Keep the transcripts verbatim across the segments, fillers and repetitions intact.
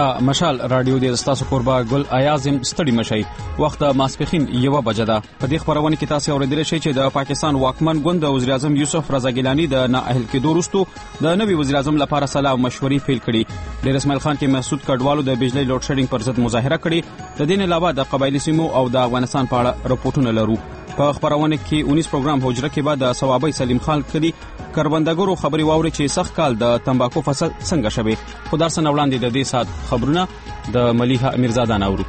دا مشال رادیو د استاسو قربا ګل ایازم ستړي مشي وخت ماسپخین یو بجه ده. په دې خبرونه کې تاسو اوریدل شئ چې د پاکستان واکمن ګوند د وزیر اعظم یوسف رضا ګیلانی د نااهل کېدو وروسته د نوي وزیر اعظم لپاره سلا او مشورې پیل کړي. ډیر اسماعیل خان کې محسود کډوالو د بجلی لوډ شیډینګ پر ضد مظاهره کړې. د دې علاوه د قبایلی سیمو او د افغانستان په اړه راپورټونه لرو. په خبرونه کې انیس پروګرام حجره کې بعد د ثوابي سلیم خان کړي کروندګرو خبري واوري چې سخت کال د تمباکو فصل څنګه شوي. خدای سره وړاندې د دې سات خبرونه د ملیحه امیرزاده نورو.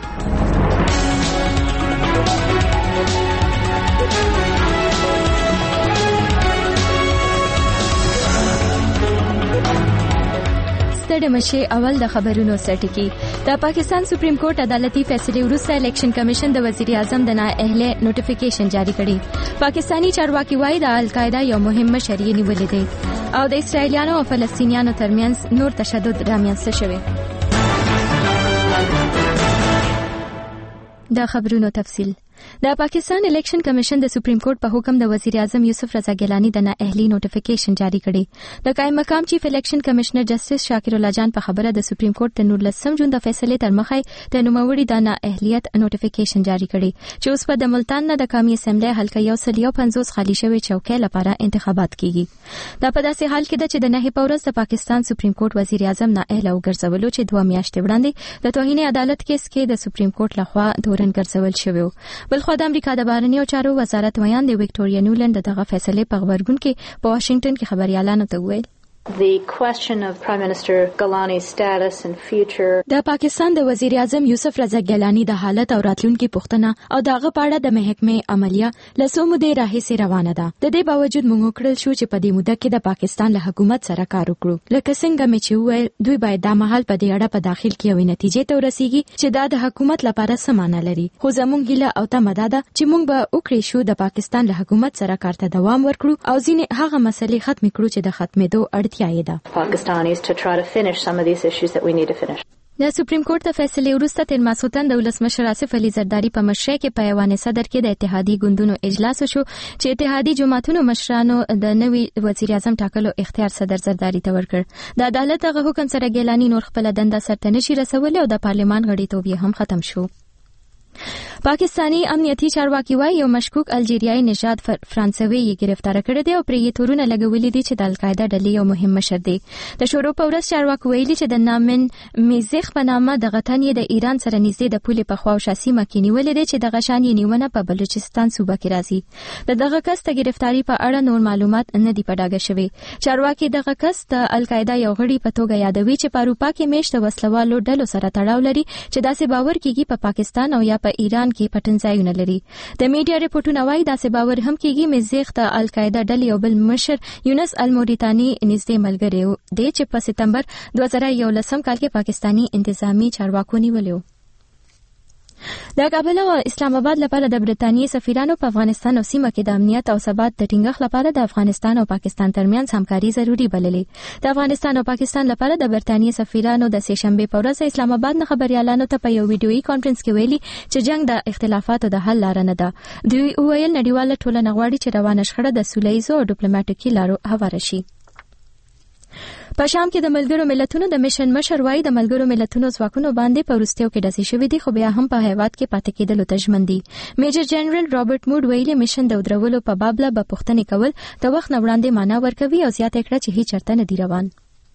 ستړي مشي اول د خبرونو سرټکی. د پاکستان سپریم کورټ عدالتي فیصلې وروسته الیکشن کمیشن د وزیر اعظم د نااهله نوټیفیکیشن جاری کړي. پاکستانی چارواکي وایي د القاعده یو مهم مشر یې نیولې دی او د اسرایلیانو او فلسطینیانو ترمنځ نور تشدد رامنځته شوی. د خبرونو تفصیل. د پاکستان الیکشن کمیشن د سپریم کورټ په حکم د وزیر اعظم یوسف رضا ګیلانی د نااهلي نوټیفیکیشن جاری کړي. د قائم مقام چیف الیکشن کمشنر جسټس شاکر الله جان په خبره د سپریم کورټ د نولسم جون د فیصلې تر مخه د نوموړي د نااهلیت نوټیفیکیشن جاری کړي چې اوس په د ملتان نه د قومي اسمبلی حلقه یو سل یو پنځوس خالی شوی چوکۍ لپاره انتخابات کیږي. دا په داسې حال کې ده چې د نهي پورز د پاکستان سپریم کورټ وزیر اعظم نااهله وګرځولو چې دوه میاشتې وړاندې د توهین عدالت کیس کې د سپریم کورټ لخوا تورن ګرځول شوی. بلخو د امریکا د بهرنیو چارو وزارت ویان د وکټوریا نیولند دغه فیصله په خبرګون کې په واشنگټن کې خبريالانو ته وویل The question of Prime Minister Gilani's status and future. د پاکستان د وزیر اعظم یوسف رضا ګیلانی د حالت او راتلونکي پوښتنه او دغه پاړه د محکمې عملیه لسو مودې راهیسې روانه ده. د دې باوجود موږ وکړل شو چې په دې موده کې د پاکستان له حکومت سره کار وکړو. لکه څنګه مې چې وویل دوی باید د مهال په دې اړه په داخل کې یوې نتیجې ته ورسیږي چې دا د حکومت لپاره سمانه لري. خو زموږ هیله او تمه ده چې موږ به وکړي شو د پاکستان له حکومت سره کار ته دوام ورکړو او ځینې هغه مسلې ختم کړو چې د ختمېدو اړتیا Pakistanis to try to finish some of these issues that we need to finish. د سپریم کورټ د فیصلې وروسته تیر ماسوتن د ولسمشر آصف علي زرداری په مشرۍ کې په ایوان صدر کې د اتحادیې ګوندونو اجلاس شو چې اتحادیې جماعتونو مشرانو د نوي وزیر اعظم ټاکلو اختیار صدر زرداری ته ورکړ. د عدالت هغه حکم سره ګیلانی نور خپل دنده سرته نشي رسولې او د پارلمان غړیتوب یې هم ختم شو. پاکستانی امنیتي چارواکي وایي یو مشکوک الجیریایي نژاد فرانسوي یې گرفتار کړی دی او پرې یې تورونه لګولي دي چې د القاعده ډلې یو مهم مشر دی. د شورو په ورځ چارواکي ویلي چې د نامن میزخ په نامه د غتن یې د ایران سره نږدې د پولې په خوا او شاسي مکې نیولې دی چې د غشان یې نیونه په بلوچستان صوبه کې راځي. د دغه کس د گرفتاری په اړه نور معلومات نه دي په ډاګه شوي. چارواکي دغه کس د القاعده یو غړي په توګه یادوي چې په اروپا کې میشته وسلوالو ډلو سره تړاو لري چې داسې باور کیږي په پا پاکستان او یا په ایران کې پټن ځایونه لري. د میډیا ریپورتونه وایي داسې باور هم کیږي مزيخ د القاعده ډلې یو بل مشر یونس الموریتانی نږدې ملګری دی چې په سپتمبر دوه زره یولسم کال کې پاکستانی انتظامی چارواکو نیولیو. د کابل او اسلام آباد لپاره د برتانیې سفیرانو په افغانستان او سیمه کې د امنیت او ثبات د ټینګښت لپاره د افغانستان او پاکستان ترمنځ همکاري ضروری بللې. د افغانستان او پاکستان لپاره د برتانیې سفیرانو د سه شنبه په ورځ اسلام آباد نه خبريالانو ته په یو ویډیويي کانفرنس کې ویلي چې جنگ د اختلافاتو د حل لار نه ده. دوی ویل نړیواله ټولنه غواړي چې روانه شخړه د سولهییزو او ډیپلوماټیکي لارو هواره شي. په شام کې د ملګرو ملتونو د میشن مشر وایي د ملګرو ملتونو ځواکونو باندې په وروستیو کې ډزې شوې دي خو بیا هم په هیواد کې پاتې کېدلو ته ژمن دي. میجر جنرال رابرټ مود ویلي میشن د ودرولو په باب له به پوښتنې کول د وخت نه وړاندې معنا ورکوي او زیاته کړه چې هیڅ چرته نه دی روان.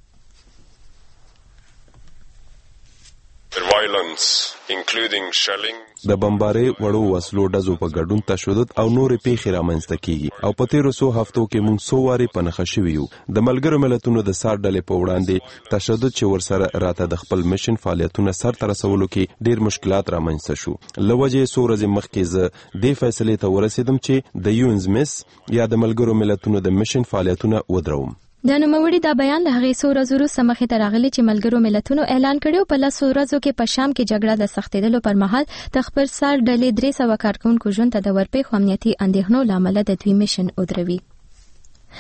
د بمبارۍ وړو وسلو ډزو په ګډون تشدد او نورې پیښې رامنځته کیږي او په تیرو څو هفتو کې موږ څو وارې په نښه شوي یو. د ملګرو ملتونو د سار ډلې په وړاندې تشدد چې ورسره راته د خپل میشن فعالیتونه سرته رسولو کې ډیر مشکلات رامنځته شو. له وجې څو ورځې مخکې زه دې فیصلې ته ورسېدم چې د یونز مس یا د ملګرو ملتونو د میشن فعالیتونه ودروم. د نوموړي دا بیان له هغې څو ورځو وروسته مخې ته راغلی چې ملګرو ملتونو اعلان کړی په لسو ورځو کې په شام کې جګړه د سختېدلو پر مهال د خپل سار ډلې درې سوه کارکوونکو ژوند ته د ورپېښو امنیتي اندېښنو له امله د دوی میشن ودروي.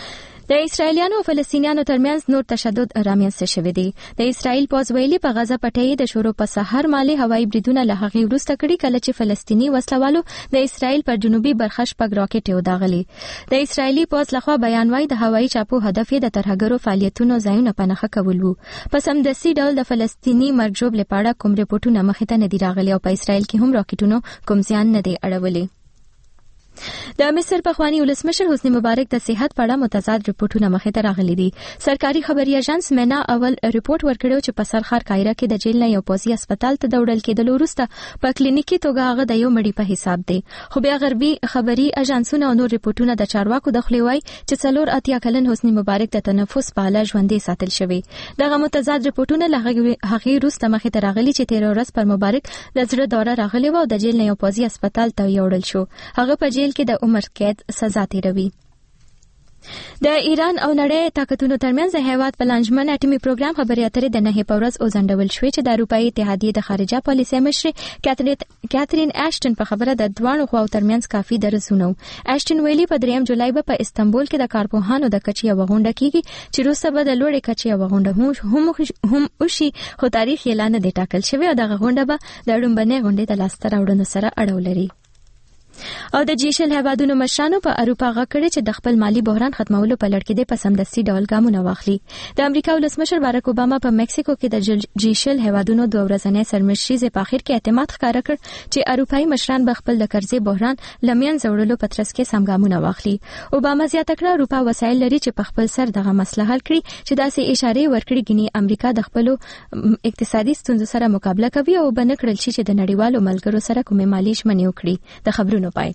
د اسرایلیانو او فلسطینیانو ترمنځ نور تشدد رامنځته شوی دی. د اسرایل پوز ویلي په غزه پټۍ د شروع په سحر مالي هوایي بریدونه له هغې وروسته کړي کله چې فلسطینی وسلوالو د اسرایل پر جنوبي برخه شپږ راکټ وداغلي. د اسرایلی پوز لخوا بیان وايي د هوایي چاپو هدف یې د ترهګرو فعالیتونو ځایونه پنهخه کول وو. په سمدستي ډول د فلسطینی مرګ ژوبلې په اړه کوم ریپورتونه مخې ته نه دي راغلي او په اسرایل کې هم راکټونو کوم زیان نه دی اړولی. د مصر پخوانی ولسمشر حسنی مبارک د صحت په اړه متضاد ریپورتونه مخې ته راغلي دي. سرکاري خبري اژانس مینا اول ریپورت ورکړو چې په سرخار قاهره کې د جیل نه یو پوځي هسپتال ته دوړل کېدل وروسته په کلینیکي توګه هغه د یو مړي په حساب دی. خو بیا غربي خبري اژانسونه او نور ریپورتونه د چارواکو د خولې وایي چې څلور اتیا کلن حسنی مبارک د تنفس په اله ژوندې ساتل شوی. دغه متضاد ریپورتونه له هغې وروسته مخې ته راغلي چې تیر ورځ پر مبارک د زړه دوره راغلې و او د جیل نه یو پوځي هسپتال ته یوړل شو. هغه په جیل کې د عمر قید سزا تیروي. د ایران او نړۍ طاقتونو ترمنځ د هیواد په لانجمن اټومي پروګرام خبرې اترې د نهې په ورځ وځنډول شوې چې د اروپایي اتحادیې د خارجه پالیسۍ مشرې کاترین اشټن په خبره د دواړو خواو ترمنځ کافي درسونه. اشټن ویلي په دریم جولای به په استانبول کې د کارپوهانو د کچې یوه غونډه کیږي چې وروسته به د لوړې کچې یوه غونډه هم وشي، خو تاریخ یې لا نه دی ټاکل شوی او دغه غونډه به د لومړنۍ غونډې د لاسته راوړنو سره اړه لري. او د جی شل هیوادونو مشرانو په اروپا غږ کړی چې د خپل مالی بحران ختمولو په لړ کې د پسمدستي ډول ګامونه واخلي. د امریکا ولسمشر باراک اوباما په مکسیکو کې د جی شل هیوادونو دوه ورځنۍ سرمشریزې په اخر کې اعتماد ښکاره کړ چې اروپایي مشران به خپل د قرضې بحران له منځه وړلو په ترڅ کې سم ګامونه واخلي. اوباما زیاته کړه اروپا وسایل لري چې په خپل سر دغه مسله حل کړي چې داسې اشاره ورکړي ګني امریکا د خپل اقتصادي ستونزو سره مقابله کوي او بنه کړل شي چې د نړیوالو ملګرو سره کومې مالي ژمنې وکړي. د خبرونو پای.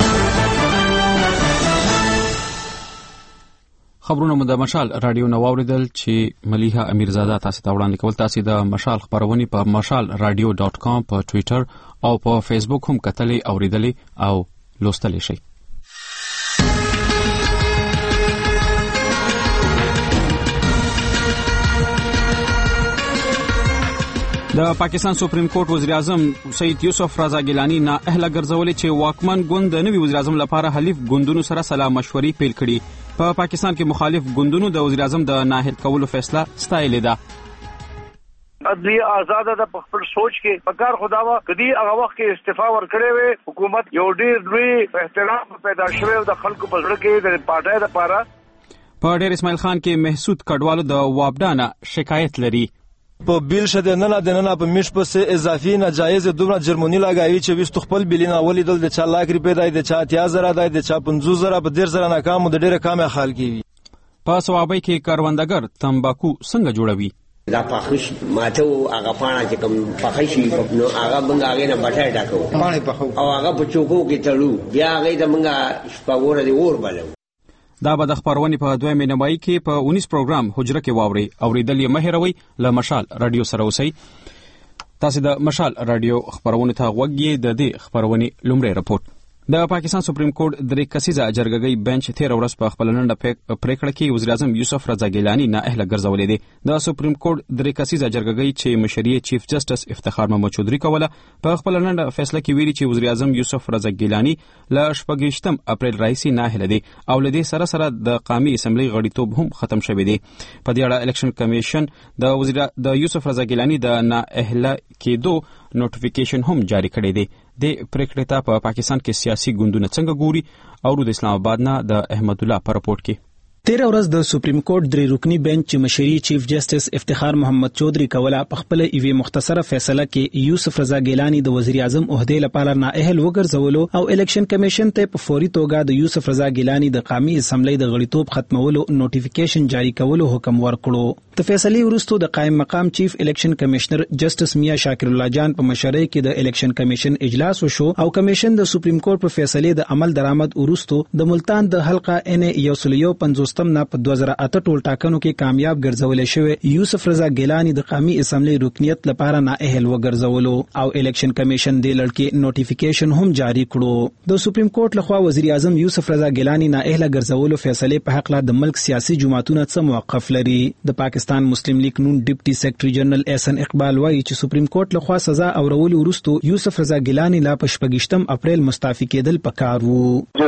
خبرونه مو د مشال رادیو نو اوریدل چې ملیحه امیرزاده تاسو ته وړاندې کول. تاسو د مشال خبرونه په مشال رادیو ډاٹ کام په ټوئیټر او په فیسبوک هم کتلې اوریدلې او لوستلې شئ. د پاکستان سپریم کورټ وزیر اعظم سید یوسف رضا ګیلانی نه اهل ګرځولې چې واکمن ګوند د نوي وزیر اعظم لپاره حلیف ګوندونو سره سلا مشورې پیل کړي. په پا پاکستان کې مخالف ګوندونو د وزیر اعظم د نااهل کولو فیصله ستایلې ده. عدلیه آزاده ده په خپل سوچ کې پکار خداوا کدی هغه وخت کې استعفا ورکړې وي حکومت یو ډیر لوی احترام پیدا شوی د خلکو په زړه کې د پارټۍ لپاره. په ډیر اسماعیل خان کې محسود کډوالو د وابډانه شکایت لري. په بیل شته نه نه د نه په میش په سه اضافي ناجایز دومره جرمنی لګایي چې وست خپل بلینا ولیدل د چا لاګ ری پیدا د چا اتیا زره د چا پنځوس زره په ډیر زره ناکام د ډیره کامه حال کیږي. په سوابۍ کې کاروندګر تمباکو څنګه جوړوي؟ دا پخش ماته هغه پاڼه چې کوم پخشي نو هغه موږ هغه نه بټای ډاکو پاڼه پخو او هغه په چوکو کې تړو بیا هغه د موږ شپږور دی اور بلو. دا به د خبرونې په دویمه نیمایي کې په اونیس پروګرام حجره کې واوري. اوریدل یې مه هېروئ. له مشال رادیو سره اوسئ. تاسو د مشال رادیو خبرونه ته غوږ یې. د دې خبرونې لومړی رپورټ. د پاکستان سپریم کورټ درې کسیزه جرګګۍ بنچ تیر ورځ په خپل ننډه پریکړه کې وزیر اعظم یوسف رضا ګیلانی نه اهل ګرځولې دي. د سپریم کورټ درې کسیزه جرګګۍ چې مشري چیف جسټس افتخار محمد چودري کوله په خپل ننډه فیصله کې ویلي چې وزیر اعظم یوسف رضا ګیلانی له شپږم اپریل راهیسې نه اهل دي او له دې سره سره د قومي اسمبلی غړیتوب هم ختم شوی دی. په دې اړه الیکشن کمیشن د وزیر د یوسف رضا ګیلانی د نه اهل کېدو نوټیفیکیشن هم جاری کړی دی. د پریکړې ته په پاکستان کې سیاسي ګوندونه څنګه ګوري او د اسلام آباد نه د احمد الله پر رپورټ کې. تیر ورځ د سپریم کورټ درې رکنی بنچ مشري چیف جسټس افتخار محمد چودري کوله په خپل ایوي مختصره فیصله کې یوسف رضا ګیلانی د وزیر اعظم عہدې لپاره نااهل وګرځولو او الیکشن کمیشن ته په فوري توګه د یوسف رضا ګیلانی د قومي اسمبلی د غړیتوب ختمولو نوټیفیکیشن جاری کولو حکم ورکړو. د فیصلې وروسته د قائم مقام چیف الیکشن کمشنر جسټس میا شاکر الله جان په مشرۍ کې د الیکشن کمیشن اجلاس وشو او کمیشن د سپریم کورټ په فیصلې د عمل درآمد وروسته د ملتان د حلقه ان یو سل یو پنځوستم نه په دوه زره اته ټول ټاکنو کې کامیاب ګرځولې شوی یوسف رضا ګیلانی د قومي اسمبلی رکنیت لپاره نااهل وګرځولو او الیکشن کمیشن د لړکې نوټیفیکیشن هم جاری کړو. د سپریم کورټ لخوا وزیر اعظم یوسف رضا ګیلانی نااهل ګرځولو فیصله په حق لا د ملک سیاسي جماعتونو څخه موقف لري. د پاکستان مسلم لیگ نون ډیپټي سیکریټری جنرال احسن اقبال وایي چې سپریم کورټ لخوا سزا اورولو وروسته یوسف رضا ګیلانی لا په شپږم اپریل مستعفي کېدل پکار وو. جو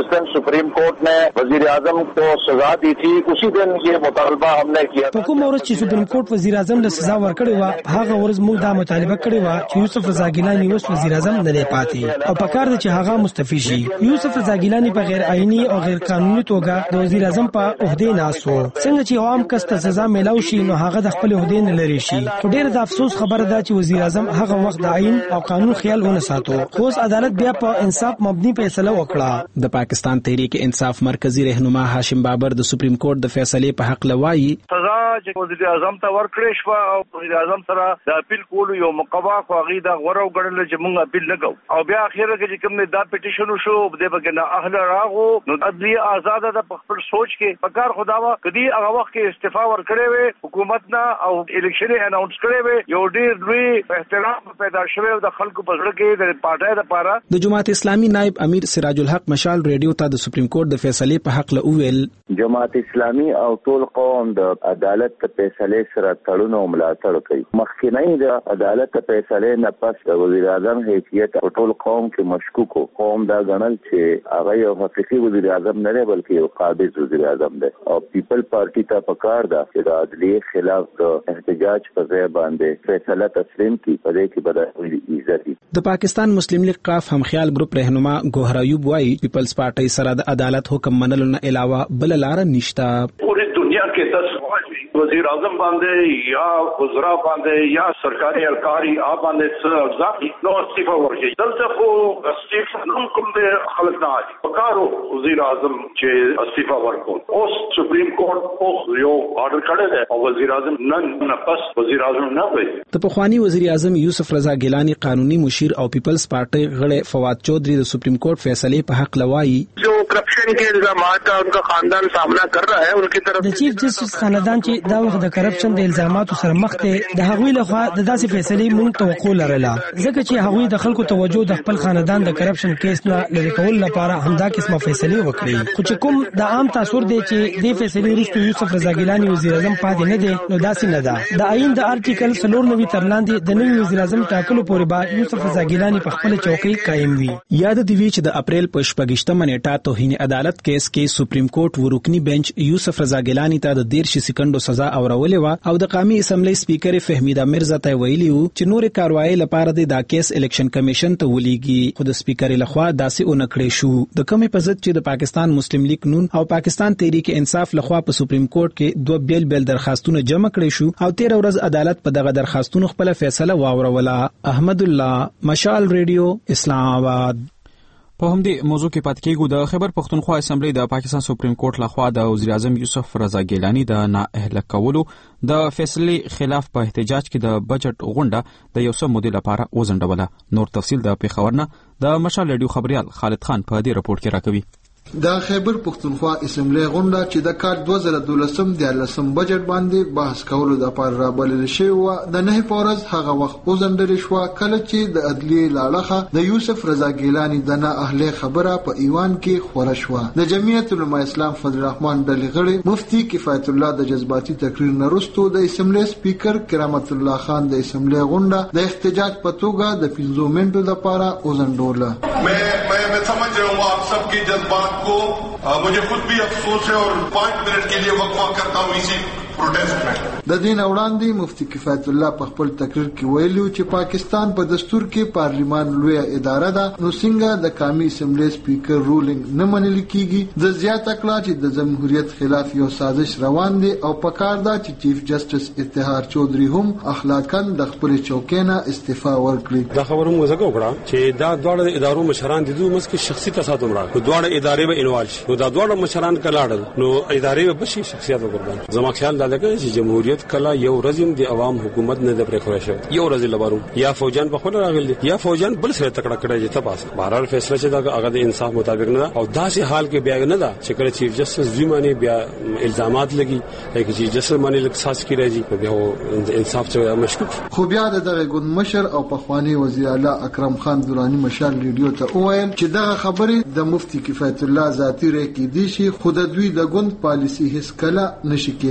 जिस दिन supreme court ने वजीर आजम को सजा दी थी उसी दिन ये मुतालबा हमने किया। په کوم ورځ چې سپریم کورټ وزیر اعظم له سزا ورکړې و هغه ورځ موږ دا مطالبه کړې و چې یوسف رضا ګیلانی اوس وزیر اعظم نه دی پاتې او په کار دی چې هغه مستعفي شي. یوسف رضا ګیلانی په غیر آئینی او غیر قانوني توګه د وزیر اعظم په عہده ناست و. څنګه چې عام کس ته سزا ملاوي شي نو هغه د خپل عہده نه لري شي. خو ډېر د افسوس خبره ده چې وزیر اعظم هغه وخت د آئین او قانون خیال ونه ساتو. خو عدالت بیا په انصاف مبني فیصله وکړه. د پاکستان تحریک انصاف مرکزی رهنما هاشم بابر د سپریم کورټ د فیصلې په حق لوایي سزا چې وزیر اعظم ته ورکړې شو او وزیر اعظم سره د اپیل کولو یو مقوا خو هغه د غوړو غړل چې موږ اپیل نکو او بیا اخیره کې چې کوم دا پټیشن شو د بګنه اهل راغو نو عدلیه آزاد ده په خپل سوچ کې پکار خداوا کدي هغه وخت کې استعفا ورکړې وي حکومت نه او الیکشن اناونس کړې وي یو ډیر لوی احترام پیدا شوی د خلکو په زړه کې د پارټای لپاره. د جماعت اسلامي نائب امیر سراج الحق مشال ریډیو ته د سپریم کورټ د فیصلې په حق له ویل جماعت اسلامي او ټول قوم د عدالت په فیصله سره تړون او ملاتړ کوي. مخکینی د عدالت په فیصله نه پس د وزیر اعظم حیثیت ټول قوم کې مشکوک قوم دا غنل چې هغه یو حقیقي وزیر اعظم نه دی بلکې یو قابض وزیر اعظم دی او پیپل پارټي ته پکار ده چې د عدلیه خلاف د احتجاج په ځای باندې فیصله تسلیم کړي په دې کې به عزت. د پاکستان مسلم لیگ قاف همخیال ګروپ رهنما ګوهر ایوب وايي پیپلز پارټي سره د عدالت حکم منلو نه علاوه بل لار نشته. پوری دنیا کې دس وزیر اعظم باندې یا وزرا باندې یا سرکاري اهلکاري آ باندې ځاقي نو استعفا ورکړي. دلته خو استعفا هم کوم د خلک نه اړ پکارو وزیر اعظم چې استعفا ورکړي اوس سپریم کورټ او یو آرډر کړی دی او وزیر اعظم نن نه پس وزیر اعظم نه وي. د پخوانی وزیر اعظم یوسف رضا ګیلانی قانوني مشیر او پیپلز پارټي غړي فواد چودھری د سپریم کورټ فیصلې په حق لوایي جو کرپشن کے الزامات کا ان کا خاندان سامنا کر رہا ہے ان کی طرف د چیف جسټس خاندان چې دا وخت د کرپشن د الزاماتو سره مخ ته د هغوی لخوا د داسې فیصلې مونږ توقع لرله ځکه چې هغوی د خلکو توجه د خپل خاندان د کرپشن کیس نه لری کول لپاره همدا قسمه فیصلې وکړي. خو چې کوم د عام تاثر دی چې د فیصلې وروسته یوسف رضا ګیلانی وزیر اعظم پاتې نه دی نو داسې نه ده. د آئین د ارټیکل څلور نوي تر لاندې د نوي وزیر اعظم ټاکلو پورې به یوسف رضا ګیلانی په خپل چوکۍ قائم وي. یاد دی وی چې د اپریل په شپږشتمه نیټه توهین عدالت کیس کې سپریم کورټ ورکنی بنچ یوسف رضا ګیلانی ته د ډیر شي سکندو سزا اورولې و او د قومي اسمبلی سپیکر فهمیده مرزا ته ویلي وو چې نور کاروایی لپاره د دا کیس الیکشن کمیشن ته ولېږي. خو د سپیکر لخوا داسې اونکړې شو. د کمې په ضد چې د پاکستان مسلم لیگ نون او پاکستان تحریک انصاف لخوا په سپریم کورټ کې دوه بیل بیل درخواستونه جمع کړې شو او تیر ورځ عدالت په دغه درخواستونو خپل فیصله واوروله. احمد الله مشال ریډیو اسلام آباد. په همدې موضوع کې پاتې کېږو. د خیبر پښتونخوا اسمبلی د پاکستان سپریم کورټ لخوا د وزیر اعظم یوسف رضا ګیلانی د نااهله کولو د فیصلې خلاف په احتجاج کې د بجټ غونډه د یو څه مودې لپاره وځنډوله. نور تفصیل د پیښور نه د مشال ریډیو خبريال خالد خان په دې رپورت کې راکوي. د خیبر پښتونخوا اسمبلی غونډه چې د کال دوه زره دولسم د لسم بجټ باندې بحث کولو د لپاره رابلل شوی و د نه پورز هغه وخت وزندل شو کله چې د عدلیه لاړه د یوسف رضا ګیلانی د نه اهله خبره په ایوان کې خور شو. د جمعیت علماء اسلام فضل الرحمن دلغړي مفتی کفایت الله د جذباتي تقریر نرستو د اسمبلی سپیکر کرامت الله خان د اسمبلی غونډه د احتجاج په توګه د پنځو منټو لپاره وزندوله. मैं मैं समझ रहा हूँ आप सबके जज्बात को आ, मुझे खुद भी अफसोस है और पाँच मिनट के लिए वक्फा करता हूँ इसी प्रोटेस्ट में. د دین وړاندې مفتی کفایت الله په خپل تقریر کې ویلو چې پاکستان په دستور کې پارلیمان لوی اداره ده نو څنګه د قومي اسمبلی سپیکر رولینګ نه منل کیږي. د زیات کړه چې د جمهوریت خلاف یو سازش روان دي او پکار ده چې چیف جسټس افتخار چودھری هم اخلاقاً د خپل چوکینه استعفا ورکړي. دا خبره موږ زګو کړه چې دا دواړه ادارو مشران دي دوی مسکه شخصي تصادم راغی دواړه ادارې به انوالو شي نو دا دواړه مشران کلاړل نو ادارې به بشي شخصیت وګرځي. زما خیال دا دی چې جمهوریت کلا یو ورځم د عوام حکومت نه د پرې خوښ شو یو ورځ لبارو یا فوجان په خپل راغلي یا فوجان بل سره تکړه کړی چې تاسو بهرال فیصله چې دا هغه د انصاف مطابق نه او داسې حال کې بیا نه دا چې کله چیف جسټس دوی باندې بیا الزامات لګي چې چیف جسټس باندې لکساس کی راځي بیا انصاف ته مشکوک. خو بیا دغه ګوند مشر او پخوانی وزیر اعلی اکرم خان درانی مشال ریډیو ته وویل چې دغه خبره د مفتی کفایت الله ذاتی رې کې دي شي خود دوی د ګوند پالیسی هیڅ کله نشي کېد. د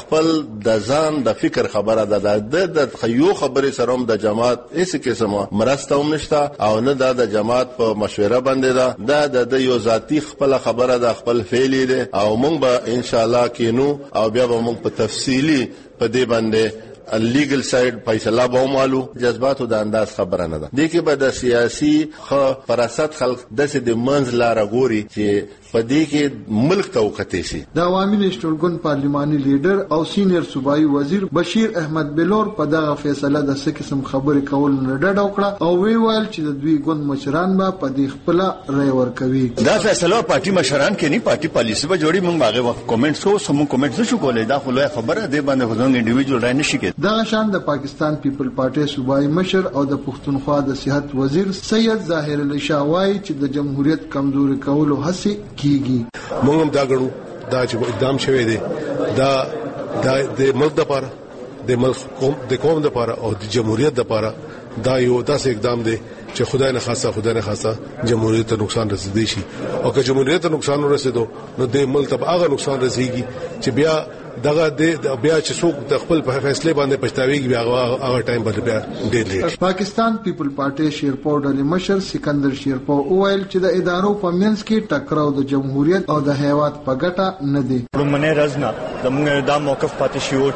خپل د ځان د فکر خبره ده د د یو خبرې سره هم د جماعت هیڅ قسمه مرسته هم نشته او نه د جماعت په مشوره باندې ده دا د یو ذاتی خپل خبره ده خپل فعلی ده او موږ به ان شاء الله کینو او بیا به موږ په تفصیلی په دې باندې لیګل ساید فیصله به ومالو. جذباتو د انداز خبره نه ده دې کې به د سیاسي خ فراست خلک داسې د منځ لاره ګوري چې په دې کې ملک ته وکړي شي. د عوامي نېشنل ګوند پارلماني لیډر او سینیئر صوبایي وزیر بشیر احمد بلور په دغه فیصله د څه قسم خبرې کول نه ډډه وکړه او وی ویل چې د دوی ګوند مشران به په دې خپل رای ورکوي. دا فیصله پارټي مشران کې نه پارټي پالیسي به جوړي موږ هغه وخت کومنټس کو سم کومنټس شو کولای دا خو له خبره دی باندې غوښنه انډیویډوال رای نشي کېد. دغه شان د پاکستان پیپل پارټي صوبایي مشر او د پښتونخوا د صحت وزیر سید ظاهر علي شاه وايي چې د جمهوریت کمزوري کولو هڅه کیږي. موږ هم دا غړو دا چې اقدام شوی دی دا د ملک لپاره د ملک قوم د قوم لپاره او د جمهوریت لپاره دا یو داسې اقدام دی چې خدای نه خاصه خدای نه خاصه جمهوریت ته نقصان رسیدي شي او که جمهوریت ته نقصان ورسېدو نو د ملک ته هغه نقصان رسیږي چې بیا دغه د بیا چې څوک د خپل په فیصله باندې پښتاویږي بیا هغه ټایم باندې بیا ډېر لیټ. پاکستان پیپل پارټي شیرپور ډلې مشر سکندر شیرپور وویل چې د ادارو په منځ کې ټکراو د جمهوریت او د هیواد په ګټه نه دی. لومړنۍ رزنه د موږ دا موقف پاتې شو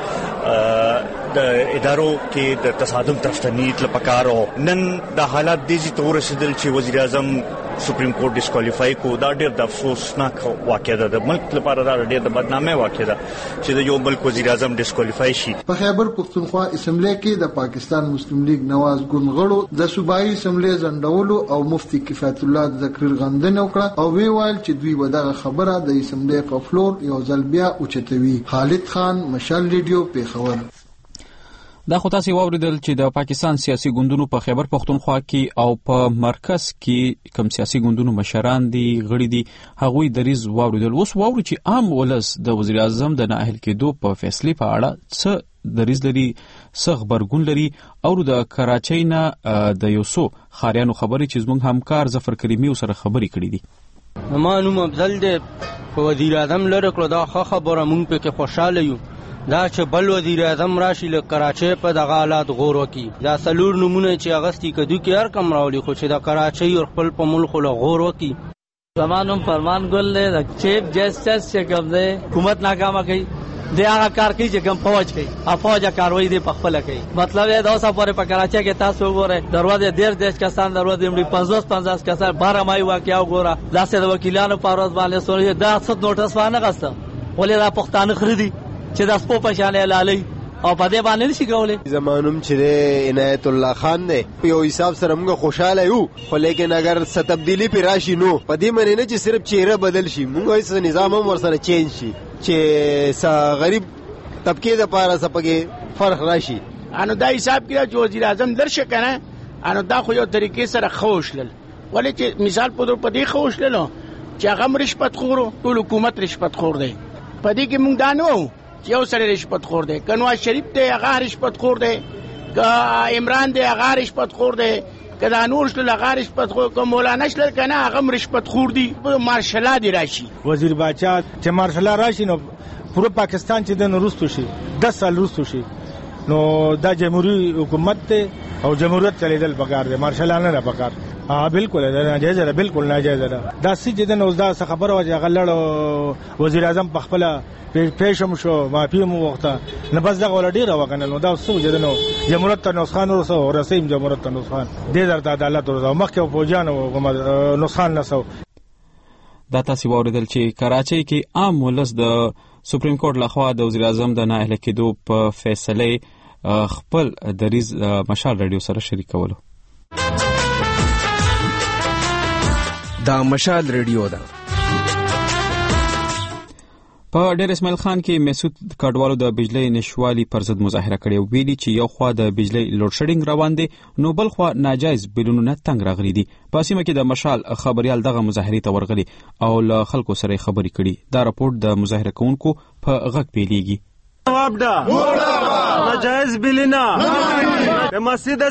چې د ادارو کې د تصادم طرف ته نیت لپاره نن د حالات دیږي تور رسیدل چې وزیر اعظم سپریم کورټ ډیسکوالیفای کو دا ډېر د افسوسناک واقعه ده د ملک لپاره دا ډېر د بدنامۍ واقعه ده چې د یو ملک وزیر اعظم ډیسکوالیفای شي. په خیبر پښتونخوا اسمبلی کې د پاکستان مسلم لیگ نواز ګوند غړو د صوبایي اسمبلی ځنډولو او مفتي کفایت الله ذکر غندنه وکړه او وی ویل چې دوی ودغه خبره د اسمبلی په فلور یو ځل بیا اوچتوي. خالد خان مشال ریډیو پیښور. دا خو تاسو واوریدل چې د پاکستان سیاسي ګوندونو په خیبر پښتونخوا کې او په مرکز کې کوم سیاسي ګوندونو مشران دي غړي دي هغوی دریز واوریدل. اوس واوري چې عام ولس د وزیر اعظم د نااهل کېدو په فیصله په اړه څه دریز لري څه خبرګون لري او د کراچۍ نه د یوسو خاریانو خبرې چې زموږ همکار ظفر کریمي سره خبرې کړې دي. ما نوم افضل دی په وزیر اعظم لره کړو دا خبره مونږ په کې خوشاله یو دا چې بل وزیر اعظم راشي له کراچۍ په دغه حالات غور وکړي. دا څلور نمونه چې اغستی کدو کې هر کم راولي خو چې د کراچۍ او خپل په ملک له غور وکړي. زمانوم فرمان ګل دی د چیف جسټس چې کوم دی حکومت ناکامه کوي دی هغه کار کوي چې کوم فوج کوي افواج کاروي دی په خپل کوي. مطلب دا اوسه پورې په کراچۍ کې تاسو وګورئ دروازه ډیر دیش کسان دروازه مړي پنځوس پنځوس کسان بارہ مای واقعیا وګوره لاسه د وکیلانو پاروز باندې سوري دا ست نوټس باندې غسته ولې دا پښتانه خریدي چې د سپو په شان لالي او په دې باندې نشي کولای. زمانوم چې عنایت الله خان دی په یو حساب سره موږ خوشاله یو خو لیکن اگر څه تبدیلی پی راشي نو په دې معنی نه چې صرف چهره بدل شي موږ هیڅ نظام هم ورسره چینج شي چې س غریب طبقه د پاره سپګي فرق راشي. انو دا حساب کړه چې وزیر اعظم درشه کنه انو دا خو یو طریقې سره خوشلل ولې چې مثال په دې په دې خوشلل چې هغه رشوت خورو ټول حکومت رشوت خور دی په دې کې موږ دا نه یو سره رشوت خور دی که نواز شریف دی هغه رشوت خور دی که عمران دی هغه رشوت خور دی که دا نور شل هغه رشوت خور که مولانا شل کنه هغه رشوت خور دی. مارشلا دی راشي وزیر باچا چې مارشلا راشي نو پورا پاکستان چې د نورستو شي دس سال وروسته شي نو دا جمهوریت حکومت ته او جمهوریت چلیدل پکار دی مارشلا نه نه پکار. ها بالکل نه جایز ده بالکل نه جایز ده دا سې چې د نو دا خبره وجه غلړ وزیر اعظم په خپل پیشم شو ما پیم وخت نه بس دغه ولډی را وکنه نو دا څو جدنو جمهوریت ته نسخان ورسو ورسیم جمهوریت ته نسخان دې درته عدالت ورسو مخکې فوجان او نسخان نسو. دا تاسو واوریدل چې کراچۍ کې عام ولس د سپریم کورټ لخوا د وزیر اعظم د نااهل کېدو په فیصله خپل دریز مشال رادیو سره شریکولو. دا مشال رادیو ده. په ډیر اسماعیل خان کې مسعود کډوالو د بجلی نشوالي پر ضد مظاهره کړې ویلي چې یو خوا د بجلی لوډ شیډینګ روان دي نو بل خوا ناجایز بلونه تنگ راغلي دي. په سیمه کې د مشال خبريال دغه مظاهره ته ورغلي او له خلکو سره خبرې کړي. دا راپورټ د مظاهره کوونکو په غږ پیلېږي. وابدا مرحبا ناجایز بلینا د مسجد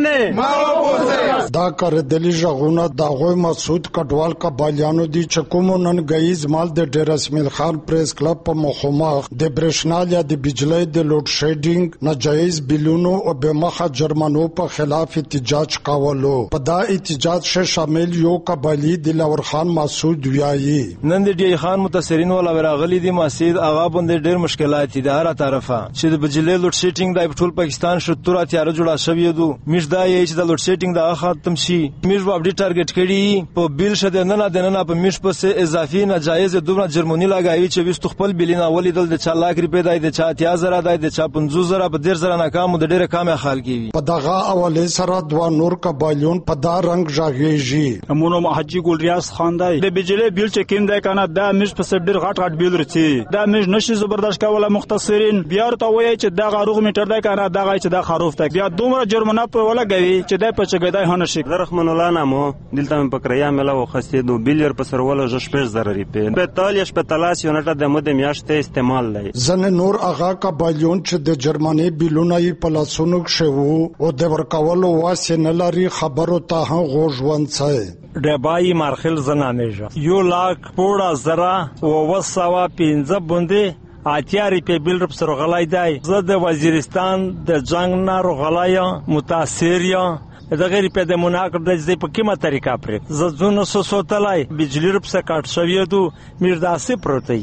سرمنه دا کار دلی ژغونه د غوی مسعود کډوال قبالیانو دی چکومو نن غیز مال د ډیر اسماعیل خان پریس کلب په مخمخ د برېښنا یا د بجلی د لوډ شیډینګ ناجایز بلونو او بمخه جرمنو په خلاف احتجاج کاولو په دا احتجاج شه شامل یو قبالی دلاور خان مسعود ویایي نن د ډی خان متاثرین ولا ورغلی دي مسجد هغه باندې ډیر مشکلات دي د هر طرفه چې د بجلی لوډ شیډینګ د ټول پاکستان شتور اتیار جوړه شوی دو مش دا یی چې د لوډ شیډینګ د ختم شي مش په اپډیټ ټارګټ کړي په بیل شته نه نه نه په مش په سه اضافي ناجایز دوه جرمنی لګایي چې وست خپل بلینا ولیدل د چا لاک روپې دای د چا اتیا زره دای د چا پنځوس زره په ډیر زره ناکام د ډیره کامه خال کیږي په دغه اولې سره دوه نور قبایلون په دا رنگ ژاغېږي مونږ حاجی ګل ریاض خان دی د بجلی بیل چې کیم دی کنه دا مش په سر ډیر غټ غټ بیل رچی دا مش نشي زبردست کوله مختصرین بیا ته وایي چې دا غاروغ میټر دی کنه دا غي چې دا خروف دی بیا دومره جرمنه په ولګوي چې دا په چګدای هنه شي رحمان الله نامو دلته په کریا ملا وخسته دو بیلر په سر ولا ژ شپږ ضرري په پتالیش په تلاش یونټه د مده میاشته استعمال دی زنه نور اغا قبایلون چې د جرمني بیلونه یې په لاسونو شوو او د ورکولو واسه نه لري خبرو ته غوژوند څه ډبای مارخل زنانه یو لاک پوره زرا او وسوا پنځه بوندې اتیاری په بیل رب سره غلای دی زه د وزیرستان د جنگ نه رغلایا متاثریا د غیر په د مناقضه د دې په کومه طریقه پرې زونه سوسوتلای بجلی رب سره کاټ شوی دو میرداسي پروتي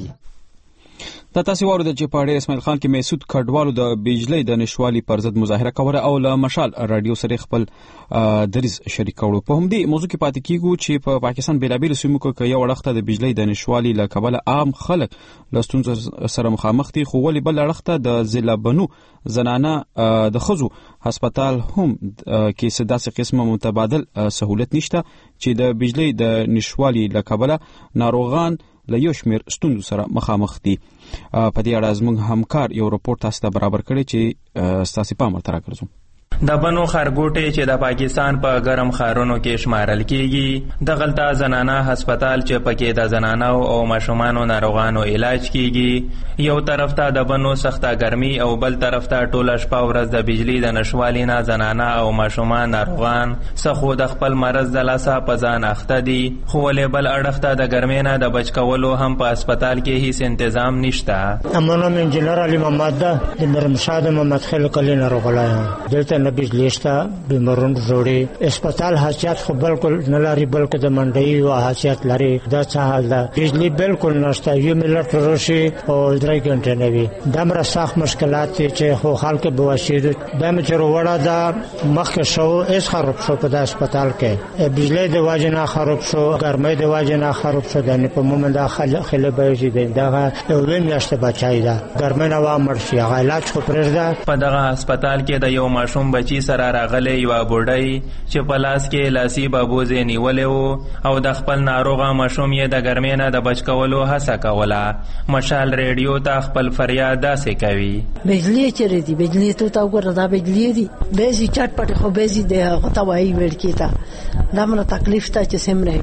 دا تاسو ورته چې په ډیر اسماعیل خان کې مسعود کډوالو د بجلی د نشوالي پر ضد مظاهره کوله او له مشال رادیو سره خپل دریز شریک کړو په همدې موضوع کې پاتې کیږو چې په پا پاکستان بیلابیل سیمو کې یو وړخته د بجلی د نشوالي له کبله عام خلک له ستونزو سره مخامخ دي خو ولې بل وړخته د ضلع بنو زنانه د خزو هسپتال هم کې سداسه قسمه متبادل سہولت نشته چې د بجلی د نشوالي له کبله ناروغان له یو شمېر ستونزو سره مخامخ دي په دې اړه زموږ همکار یو راپورټ تاسو ته برابر کړی چې ستاسو پام ورته راکړم د بنو خرګوټي چې د پاکستان په ګرم ښارونو کې شمارل کیږي د غلطه زنانه هسپتال چې پکې د زنانو او ماشومانو ناروغانو علاج کیږي یو طرف ته د بنو سخته ګرمي او بل طرف ته ټوله شپه ورځ د بجلی د نشوالي نه زنانه او ماشومان ناروغان څخه د خپل مرض د لاسه په ځان اخته دي خو ولې بل اړخ ته د ګرمۍ نه د بچ کولو هم په هسپتال کې هیڅ تنظیم نشته امنو انجینر علي محمد د مرمشاد محمد خل کلی ناروغلایم دلته نه بجلی شته بیمارون جوړي هسپتال حاصلات خو بالکل نه لري بلکې د منډي او حاصلات لري دا څه حال ده بجلی بالکل نشته یو ملت روشي او درې غنټه نه وي دا مر سخت مشکلات چې خو خلک بواسیر د مچرو وړه دا مخ شو اس خراب شو په هسپتال کې بجلی د واجنه خراب شو ګرمۍ د واجنه خراب شو د په مومن دا خله به شي دا وین نشته بچای دا ګرمۍ نه و مرشي علاج خو پرېږده په دغه هسپتال کې د یو ماشوم بچی سره راغلی یو بوډۍ چې په لاس کې لاسي بابوزې نیولې وو او د خپل ناروغه ماشوم یې د ګرمۍ نه د بچ کولو هڅه کوله مشال ریډیو ته خپل فریاد داسې کوي بجلی چیرې دي بجلی ته تا وګوره دا بجلی دي بیزي چټ پټ خو بیزي د غتاوي ورکی ته دا مله تکلیف ته چې سمره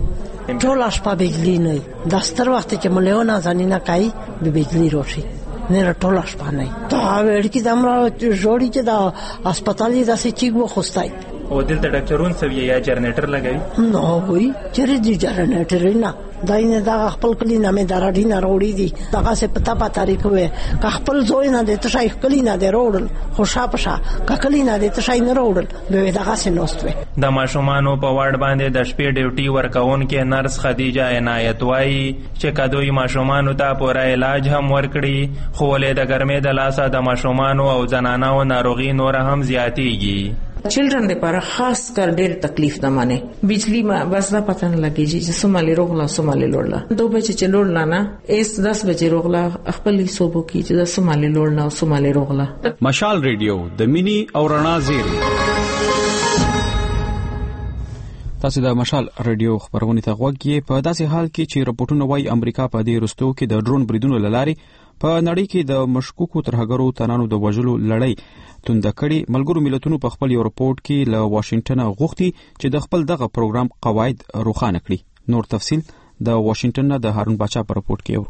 وي ټول شپه بجلی نه د ستر وخت چې مليونه ځانینه کوي به بجلی روشي نه ټول شپه نه دا ورکی دمره جوړی چې دا هسپتالي داسې چیګ و خوستای او دلته ډاکټرون سوي یا جنریټر لګوي نو وای چیرې دي جنریټر نه داینه دا خپل کلی نامه دراډی نه وروړي دي دا څه پتا پتا تاریخ وې که خپل زوی نه د تشای کلی نه دی وروړل خوشا پشا که کلی نه د تشای نه وروړل به دا څه نوستوي د ماشومانو په وارډ باندې د شپې ډیوټي ورکون کې نرس خدیجه عنایت وای چې کدوې ماشومانو ته پوره علاج هم ورکړي خو ولې د ګرمۍ د لاسه د ماشومانو او زنانو ناروغي نور هم زیاتیږي چلډرن لپاره خاص کر ډېر تکلیف ده مانه بجلی ما بس دا پته نه لګیږي چې سومالي روغلا سومالي لوړلا دوه بچي چې لوړلا نه اس دس بجې روغلا خپل صوبو کې چې دا سومالي لوړلا او سومالي روغلا مشال ریډیو د مینی او رڼا زیر تاسو د مشال ریډیو خبرونه ته غوږی په داسې حال کې چې رپورټونه وايي امریکا په دې رستو کې د ډرون بریدونو لاري په نړۍ کې د مشکوکو ترهګرو تنانو د وژلو لړۍ تند کړي ملګرو ملتونو په خپل یو رپورټ کې له واشنگټن غوښتي چې د خپل دغه پروګرام قواعد روښانه کړي نور تفصيل د واشنگټن د هارون باچا په رپورټ کې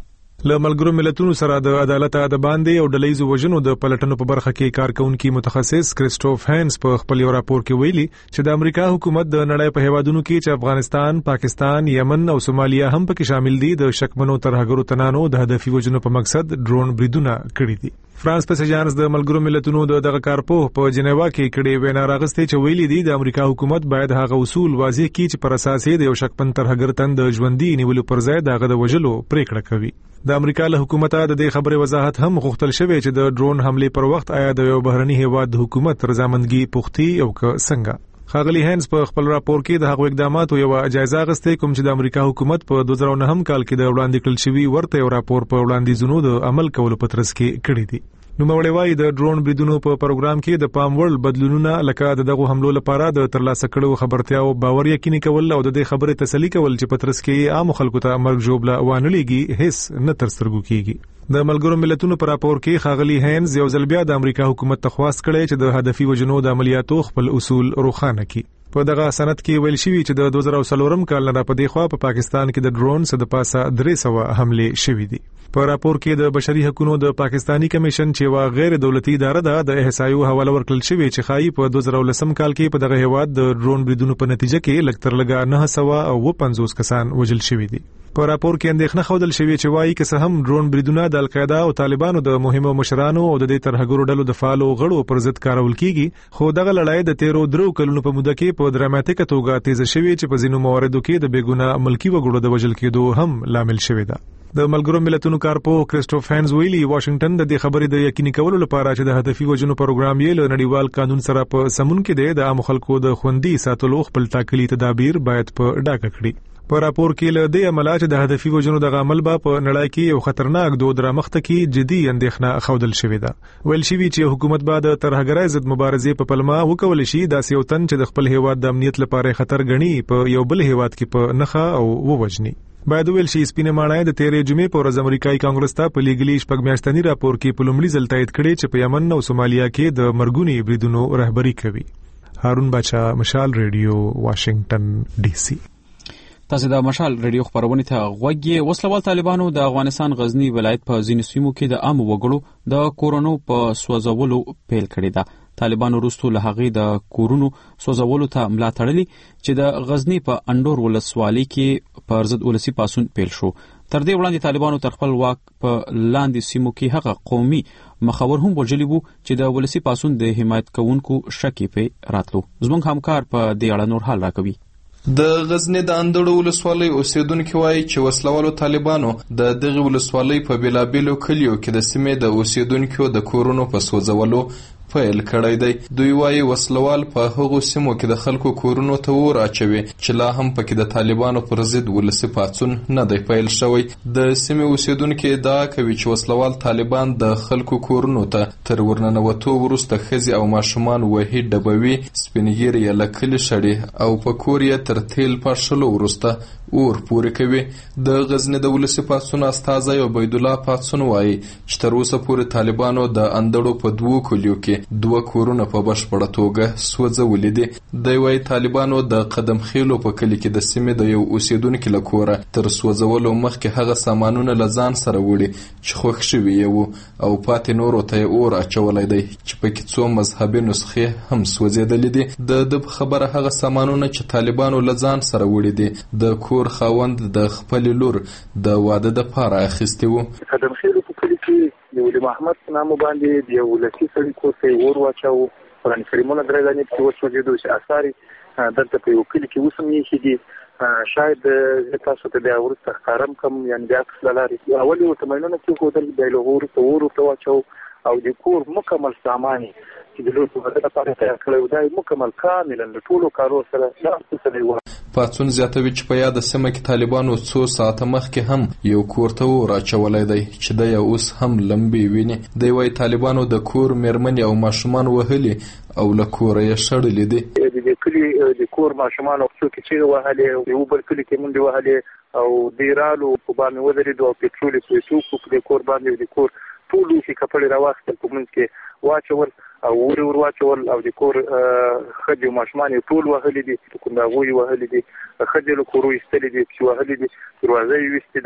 له ملګرو ملتونو سره د عدالت د باندې او ډلېزو وژنو د پلټنو په برخه کې کارکونکي متخصص کریسټوف هینز په خپل یو راپور کې ویلي چې د امریکا حکومت د نړۍ په هیوادونو کې چې افغانستان، پاکستان، یمن او سومالیا هم پکې شامل دي د شکمنو ترهګرو تنانو د هدفي وژنو په مقصد ډرون بریدونه کړي دي. فرانس پسجانس د ملګرو ملتونو د دغه کارپوه په جنیوا کې کړي وینا راغستې چې ویلي دي د امریکا حکومت باید هغه اصول واضح کړي چې پر اساس یې د یو شکمن ترهګر تن د ژوندۍ نیولو پر ځای دغه د وژلو پریکړه کوي. د امریکا له حکومت د دې خبرې وضاحت هم غوښتل شوی چې د ډرون حمله پر وخت آیا د یو بهرني هیواد د حکومت رضامندګي پوښتي او که څنګه. خاغلی هینز په خپل راپور کې د هغو اقداماتو یو جایزه غوښتې کوم چې د امریکا حکومت په دوه زره نهم کال کې د وړاندې کړل شوی ورته یو راپور په وړاندیزونو د عمل کولو په ترڅ کې کړی دی. نو مړی وايي د ډرون بریدونو په پروګرام کې د پام وړ بدلونونه لکه د دغه حملو لپاره د ترلاسه کړو خبرتیاو باور یقیني کول او د دې خبرې تسلی کول چې په ترڅ کې عام خلکو ته مرګ ژوبله وانلېږي هیڅ نه تر سترګو کیږي. د ملګرو ملتونو په راپور کې خاغلی هینز یو ځل بیا د امریکا حکومت ته خواست کړی چې د هدفي وژنو د عملیاتو خپل اصول روښانه کړي. په دغه سند کې ویل شوی چې د دوه زره څلورم کال نه په دې خوا په پاکستان کې د ډرون څخه د پاسه درې سوه حمله شوې دي. په راپور کې د بشري حقوقو د پاکستانی کمیشن چې وا غیر دولتي اداره ده د احصایو حواله ورکړل شوی چې خایي په دوه زره لسم کال کې په دغه هیواد د ډرون بریدونو په نتیجه کې لکتر لګا نه سوه او پنځوس کسان وژل شوی دي. په راپور کې اندېښنه خوندل شوی چې وایي که څه هم ډرون بریدونه د القاعده او طالبانو د مهمو مشرانو او د دې ترهګرو ډلو د فعالو غړو پر ضد کارول کیږي، خو دغه لړۍ د تیرو درو کلونو په موده کې په دراماتیکه توګه تیز شوی چې په ځینو مواردو کې د بیګونه ملکی وګړو د وژل کېدو هم لامل شوی ده. د ملګرو ملتونو کارپوه کریسټوف هینز ویلي واشنگټن د دې خبرې د یقیني کولو لپاره چې د هدفي وژنو پروګرام یې له نړیوال قانون سره په سمون کې دی د عام خلکو د خوندي ساتلو خپل ټاکلي تدابیر باید په ډاګه کړي. په راپور کې له دې عمله چې د هدفي وژنو د عمل به په نړۍ کې یو خطرناک دود رامخته کې جدي اندېښنه خوندل شوې ده. ویل شوی چې حکومت به د ترهګرۍ ضد مبارزې په پلمه وکول شي داسې یو تن چې د خپل هیواد د امنیت لپاره خطر ګڼي په یو بل هیواد کې په نخا او ووجني. باید ویل شي سپینه ماڼۍ د تیرې جمعې په ورځ امریکایي کانګرس ته په لیګلي شپږ میاشتني راپور کې په لومړي ځل تایید کړی چې په یمن او سومالیا کې د مرګونی بریدونو رهبری کوي. هارون بچا، مشال ریډیو، واشنگټن ډي سي. تاسو د مشال ریډیو خبرونه ته غوږی. وسلوال طالبانو د افغانستان غزنی ولایت په ځینو سیمو کې د عام وګړو د کورونو په سوځولو پیل کړی ده. طالبانو وروسته له هغې د کورونو سوځولو ته ملا تړلې چې د غزنی په انډور ولسوالۍ کې پر ضد ولسی پاسون پیل شو. تر دې وړاندې طالبانو تر خپل واک په لاندې سیمو کې هغه قومي مخور هم وژلي وو چې د ولسی پاسون د حمایت کوونکو شکی په راتلو. زموږ همکار په دې اړه نور حال راکوي. د غزنی د اندړو ولسوالۍ اوسیدونکو وایي چې وسلوالو طالبانو د دغه ولسوالۍ په بیلابیلو کلیو کې د سیمې د اوسیدونکو د کورونو په سوځولو پیل کړی دی. دوی وایي وسلوال په هغو سیمو کې د خلکو کورونو ته اور اچوي چې لا هم پکې د طالبانو پر ضد ولسی پاڅون نه دی پیل شوی. د سیمې اوسیدونکو ادعا کوي چې وسلوال طالبان د خلکو کورونو ته تر ورننوتو وروسته ښځې او ماشومان وهي، ډبوي، سپینګیري یې له کلي شړي او په کور یې تر تیل پاشلو وروسته اور پورې کوي. د غزنی د ولسی پاڅون استازی عبید الله پاڅون وایي چې تر اوسه پورې طالبانو د اندړو په دوو کلیو کې دوه کورونه په بشپړه توګه سوځولي دي. دوی وایي طالبانو د قدم خیلو په کلي کې د سیمې د یو اوسیدونکي له کوره تر سوځولو مخکې هغه سامانونه له ځان سره وړي چې خوښ شوي یې وو او پاتې نورو ته یې اور اچولی دی چې پکې څو مذهبي نسخې هم سوځېدلې دي. د ده په خبره هغه سامانونه چې طالبانو له ځان سره وړي دي د کور خاوند د خپلې لور د واده دپاره اخیستي وو. قدم خیلو په کلي کې د ولي محمد په نامه باندې د یو ولسي سړي کور ته یې اور واچاوه. قرآن کریمونه درې دانې پکې وسوځېدو چې اثار یې دلته په یو کلي کې اوس هم ایښي دي. شاید زه تاسو ته بیا وروسته ښکارم کړم، یعنې د عکس له لارې. اول یې ورته ماینونه کېښودل، بیا یې له هغه وروسته اور ورته واچوه او د کور مکمل سامان چې د لور په واده لپاره تیار کړی و دا یې مکمل کاملا له ټولو کارو سره لاس پوڅلی و. پاڅون زیاتوي چې په یاده سیمه کې طالبانو څو ساعته مخکې هم یو کور ته اور اچولی دی چې دی اوس هم لمبې ویني. دی وایي طالبانو د کور میرمنې او ماشومان وهلي او له کوره یې شړلي دي. د کلي د کور ماشومان او څوک چې وهلې د یو بل کلي کې منډې وهلې او د رالو په باندې ودرېدو او پټرول یې پرې توکو په د کور باندې د کور ټول اوښي کپړې راواخیستل په منځ کې واچول او اور یې ور واچول او د کور ښځې او ماشومان یې ټول وهلي دي، کونداغو یې وهلي دي، ښځې له کورو ایستلي دي، چې وهلي دي، دروازه یې ویستې ده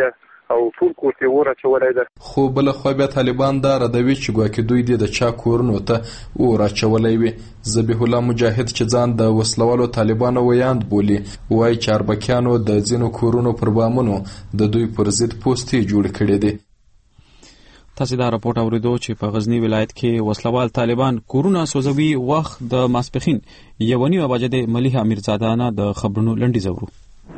او ټول کور ته ور اچولای ده. خو بل خو بیا طالبان دا ردوي چې ګواکې دوی د چا کورونو ته ور اچولای وي. ذبیح الله مجاهد چې ځان د وسلوالو طالبانو ویاند بولي وایي چې اربکیانو د ځینو کورونو پر بامونو د دوی پر ضد پوستې جوړ کړي دي. تاسو دا راپورټ اوریدو چې په غزنی ولایت کې وسلوال طالبان کورونه سوځوي. وخت د ماسپخین یو نیمه بجې د ملیحه امیرزاده نه د خبرونو لنډیز اورو.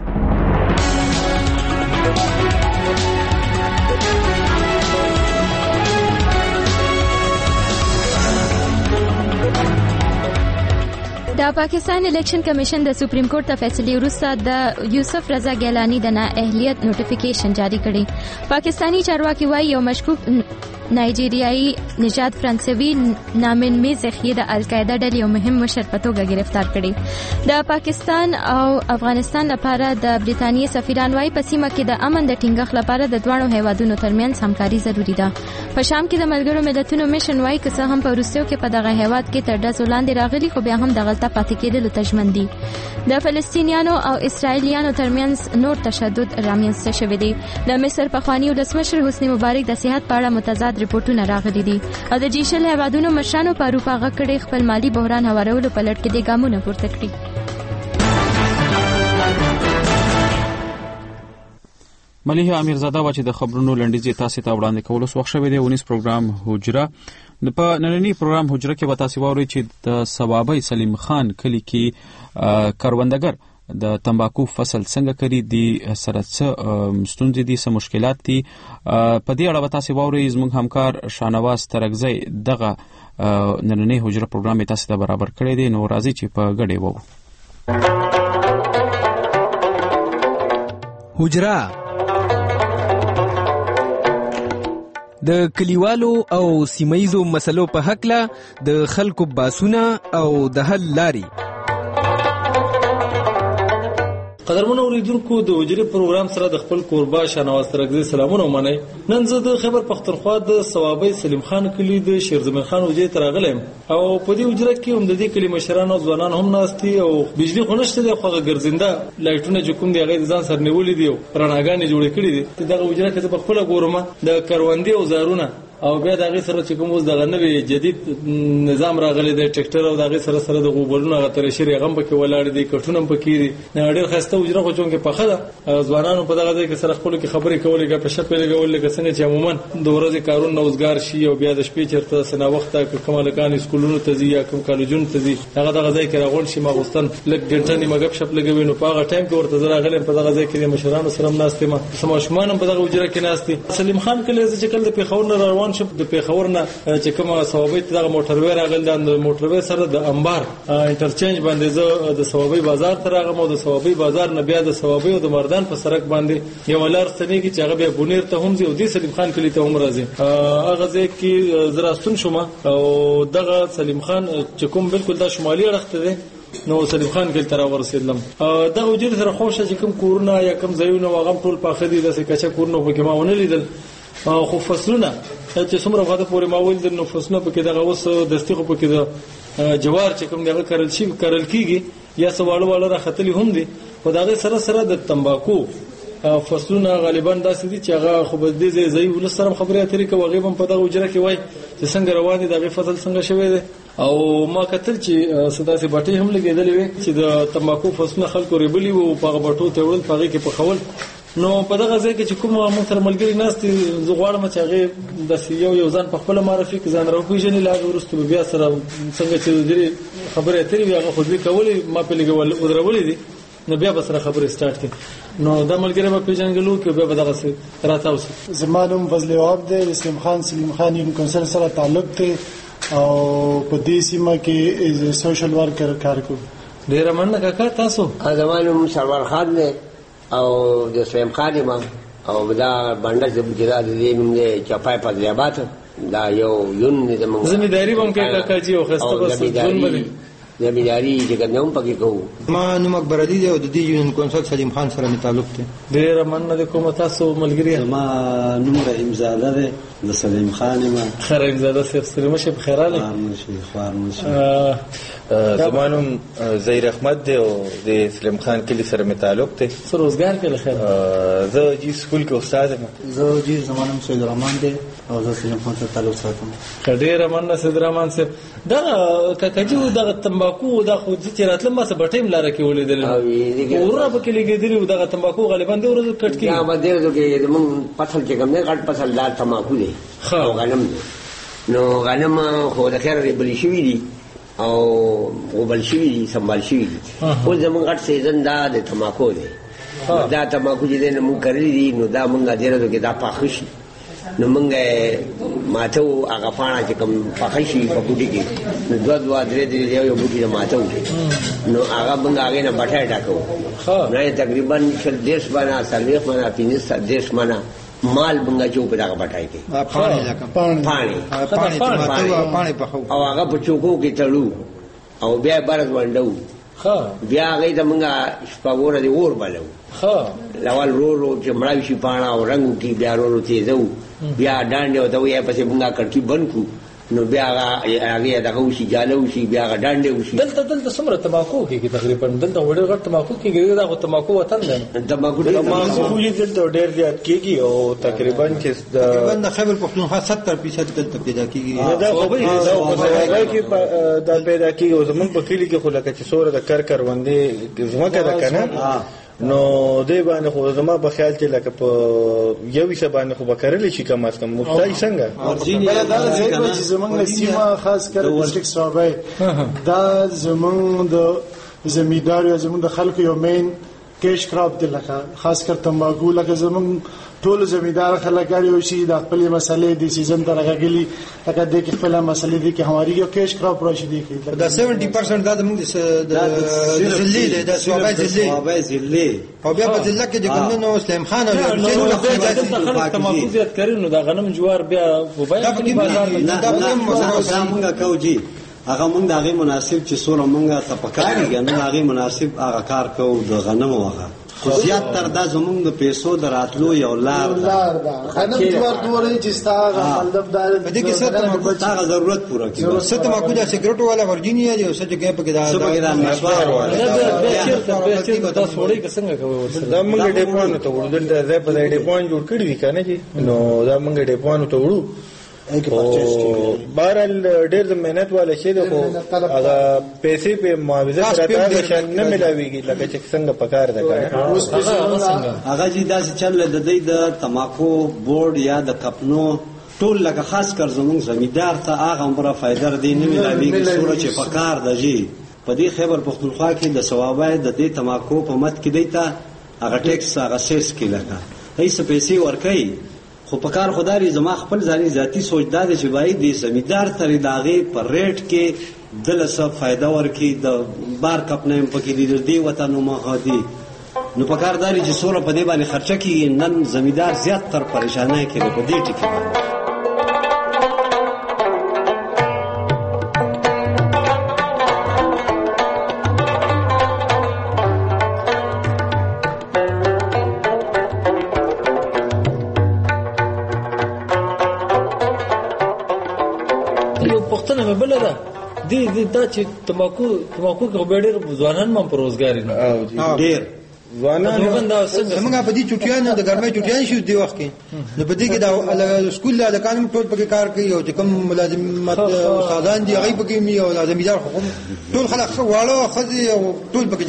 د پاکستان الیکشن کمیشن د سپریم کورټ ته فیصله وروسته د یوسف رضا ګیلانی د نااهلیت نوټیفیکیشن جاری کړي. پاکستانی چارواکي وايي یو مشکوک نایجیریایي نژاد فرانسوي نامن میزخی د القاعده ډلې یو مهم مشر په توګه گرفتار کړي. د پاکستان او افغانستان لپاره د بریټانیې سفیران وايي په سیمه کې د امن د ټینګښت لپاره د دوه هیوادونو ترمنځ همکاري ضروری ده. په شام کې د ملګرو ملتونو میشن وايي که څه هم په روسیو کې په دغه هیواد کې تر ډزو لاندې راغلي خو بیا هم د غلطه پاتې کېدلو ته ژمن دي. د فلسطینیانو او اسرائیلیانو ترمنځ نور تشدد رامنځته شوی دی. د مصر پخوانی ولسمشر حسنی مبارک د صحت په اړه متضاد ریپورتونه راغلي دي او د جي شل هیوادونو مشرانو په اروپا غکړې خپل مالی بحران هوارولو په لړ کې د ګامونه پورته کړي. ملیحه امیرزاده و چې د خبرونو لنډیز تاسو ته وړاندې کولو وخت شوی دی. ونیس پروګرام حجره په نننی پروګرام حجره کې به تاسو واورئ چې د ثوابي سلیم خان کلی کې کروندګر د تمباکو فصل څنګه کړی دي، سره څه ستونزې دي، څه مشکلات دي. په دې اړه به تاسو واورئ. زموږ همکار شانواز ترکزی دغه نننی حجره پروګرام تاسو ته برابر کړی دی. نو راځي چې په ګډه وو حجره د کلیوالو او سیمایزو مسلو په حق له د خلکو باسونه او د حل لاري. قدرمنو اوریدونکو د وجري پروګرام سره د خپل کوربا شانواز ترکزی سلامونه ومنئ. نن زه د خیبر پختونخوا د ثوابي سلیم خان کلی د شیرزمین خان وجري ته راغلم او په دې وجره کې هم د دې کلی مشران او ځوانان هم ناستي او بجلی خو نشته دی، خو ګرځنده لایټونه چې کوم دی هغه ځان سره نیولې دي او رڼاګانې جوړې کړې دي. دغه وجره کې په خپل ګورمه د کروندې او زارونه او بیا دغه سره چې کوم اوس دغه نوې جدید نظام راغلی دی ټریکټر او دغه سره سره د غوبلونو غتر شری غم پکې ولاړ دي، کټونم پکې دي. ډېر خسته وجره خو چون کې پخه ده. ځوانانو په دغه ځای کې سره خپل کې خبرې کولې غا په شپه لګول لکه څنګه چې عموما د ورځې کارونه روزګار شي او بیا د شپې چرته سنا وخته کومه لکان سکولونو ته ځي یا کوم کالجونو ته ځي هغه دغه ځای کې راغون شي ماغوستان لګ ګنټه نیمه غب شپ لګوي. نو په هغه ټایم کې ورته زرا غلم په دغه ځای کې مشرانو سره ناستې ما سماشمان په دغه وجره کې ناستې. سلیم خان کله چې کله د پیښور نه روان شپ د پیښور چې کومه ثوابي دغه موټروي راغل د موټروي سره د انبار انټرچینج باندې زه د ثوابي بازار ته راغم او د ثوابي بازار نه بیا د ثوابي او د مردان په سرک باندې یو لار ستنی کی چې هغه بیا بونیر ته هم زی او د سلیم خان کلی ته هم راځي. هغه ځکه کې زراستون شوم او دغه سلیم خان چې کوم بالکل د شمالي اړخ ته دی نو سلیم خان کله تر ورسېدلم. دغه وجیر سره خوښه چې کوم کورونه یا کوم ځایونه واغم ټول پاخه دي د څه کچا کورونه په کې ما ونه لیدل. خو فصلونه چې څومره وخت پورې ما ول د نو فصلونه په کې دغه اوس دستي خو په کې د جوار چې کوم دغه کرل شي کرل کیږي یا سوالو والا راختلی هم دي. خو دغه سره سره د تمباکو فصلونه غالبا داسې دي چې هغه خو به دې ځای ول سره خبرې اترې کوي غیبم په دغه وجره کې وای چې څنګه روان دي دغه فصل څنګه شوی دی. او ما کتل چې صداسي باټي هم لګېدلې وي چې د تمباکو فصلونه خلکو ریبلی وو په باټو ته ول پغې کې په خول. نو په دغه ځای کې چې کوم مونږ ملګری ناستي زه غواړم چې هغه د یو یو ځان په خپل معرفي کې ځان راوپېژنې لا ورسته بیا سره څنګه چې د خبرې اترې وي هغه خو دې کولې ما په لګول ودرولې دي نو بیا به سره خبرې سٹارټ کړي. نو د ملګری په پیژنګلو کې بیا به دغه څه راتاوسي. زمانوم فضل وهاب د اسلام خان سلیم خان یو کونسل سره تعلق دی او په دې سیمه کې سوشل ورکر کار کوي. ډیر مننه کاکا تاسو. زمانوم سرور خان دی او د سلیم خان ما او دا باندې چې بجرا دې موږ چپای په دیابات دا یو یون دې موږ زمیداری هم کې کاکا جی او خسته بس ځون باندې زمینداری چې کوم پکې کوو. ما نوم اکبر علي دی او د دې یونین کونسل سلیم خان سره مې تعلق دی. ډېره مننه د کوم تاسو ملګری. ما نوم رحیم زاده دی د سلیم خان ما. رحیم زاده صاحب سلیم شه په خیر علي. ماشي خوار ماشي. زما نوم زهیر احمد دی او د سلیم خان کلی سره مې تعلق دی. څه روزګار کې لخر؟ زه جی سکول کې استاد یم. زه جی زما نوم سید الرحمن دی او زه سلیم خان سره تعلق ساتم. ډېره مننه سید الرحمن صاحب. دا ککجو دغه تمباکو دا خو چې راتلم ما څه بټیم لاره کې ولیدل. ورته په کې لګېدلی دغه تمباکو غالبا د ورځو کټ کې. یا باندې ورته کې موږ فصل چې کوم نه غټ فصل دار تمباکو دی. خو غنم دی. نو غنم خو د خیر بلی شوی دی او وبل شوی دي سنبال شوی دي. اوس زموږ غټ سیزن دا د تماکو دی. دا تماکو چې دی نو موږ کرلی دي نو دا موږ ډېره کې دا پاخه شي نو موږ ماته هغه پاڼه چې کوم پاخه شي په بوټي کې نو دوه دوه درې درې یو بوټي ماته وي نو هغه موږ هغې نه بټای ټاکو. نو تقریبا شل دېرش باندې څلوېښت باندې پنځه دېرش باندې مال بنګا چوک دغه بټای کې پانی لکه پانی پانی او هغه په چوکو کې تړو او بیا برز وندو. بیا هغه د منګه شپږور دی اور بلو. لوال رو رو چې مړاوي شي پاڼه او رنګ کې بیا رو رو تیزو بیا ډانډ او دوی په څه بنګا کړکی بنکو نو بیا هغه دغه وشي جاله وشي بیا هغه ډانډ وشي. دلته دلته څومره تماکو کې تقریبا دلته وړ غټ تماکو کې دا غو تماکو وطن دی. تماکو تماکو دلته ډېر زیات کېږي او تقریبا چې تقریبا د خیبر پختونخوا ستر فیصد دلته پیدا کېږي. دا خو به دا کې دا پیدا کېږي او زمونږ په کلی کې خو لکه چې سوره د کر کروندې ځمکه ده کنه نو دې باندې خو زما په خیال کې لکه په یو څه باندې خو وکړل شي کم از کم مفتای څنګه بل دا ځای چې زمونږ سیمه خاص کر ډیسټریکټ صوبای دا زمونږ د زمیندار یا زمونږ د خلکو یو مین کیش کراپ دی لکه خاص کر تمباکو لکه زمونږ ټول زمیندار خلک غړي وشي د خپل مسلې د سیزن تر غلي لکه د خپل مسلې دي کې هماري یو کیش کراپ راشي دي دا سبعين پرسنټ دا موږ د ذلې د صوبای ذلې صوبای ذلې او بیا په ځل کې د ګندنو سلیم خان او خلک تماکو زیات کړي نو دا غنم جوار بیا وبای په بازار دا موږ کوجی هغه موږ د هغه مناسب چې سوره موږ ته پکاري نه هغه مناسب هغه کار کوو د غنم وغه خو زیات تر دا زمونږ د پیسو دراتلو یو لار ده غنم جوار دوړې چې ستاره مطلب دا په دې کې څه تماکو تاغه ضرورت پوره کیږي څه تماکو د سیګریټ والا ورجینیا دی او څه کې په کې دا دا نشوار والا دا چې تاسو وړي څنګه کوي دا موږ ډیپون ته وړو دلته په ډیپون جوړ کړی وی کنه چې نو دا موږ ډیپون ته وړو بهرحال ډېر د مهنت والا شی دی خو هغه پیسې په معاوضه سره راځي نه ملاويږي لکه چې څنګه پکار ده هغه چې داسې چل د دې د تماکو بورډ یا د کپنو ټول لکه خاص کر زموږ زمیندار ته هغه عمره فائدہ دی نه ملاويږي سوره چې پکار ده جی په دې خیبر پختونخوا کې د ثوابای د دې تماکو په مت کې دی ته هغه ټیکس هغه سیس کې لکه هیڅ پیسې ورکړي خو په کار خدای زما خپل ځاني ذاتی سوچ دا دی چې وای دي زمیندار تر داغه پر ریټ کې دلته فائدہ ورکړي د بار کپنه پکې دي د وطن مو هدي نو په کار داري چې سوره په دې باندې خرچه کیږي نن زمیندار زیات تر پریشانای کې په دې ټکی دی دی دا چې تماکو تماکو کې ډېر ځوانان هم پر روزګار نه ډېر ځوانان زمونږ په دې چټیانو د ګرمۍ چټیان شو دی وخت کې نو په دې کې دا سکول د قانون ټول پکې کار کوي او چې کوم ملازمت استادان دي هغه پکې می او زمیندار حکومت ټول خلک واړو خزي او ټول پکې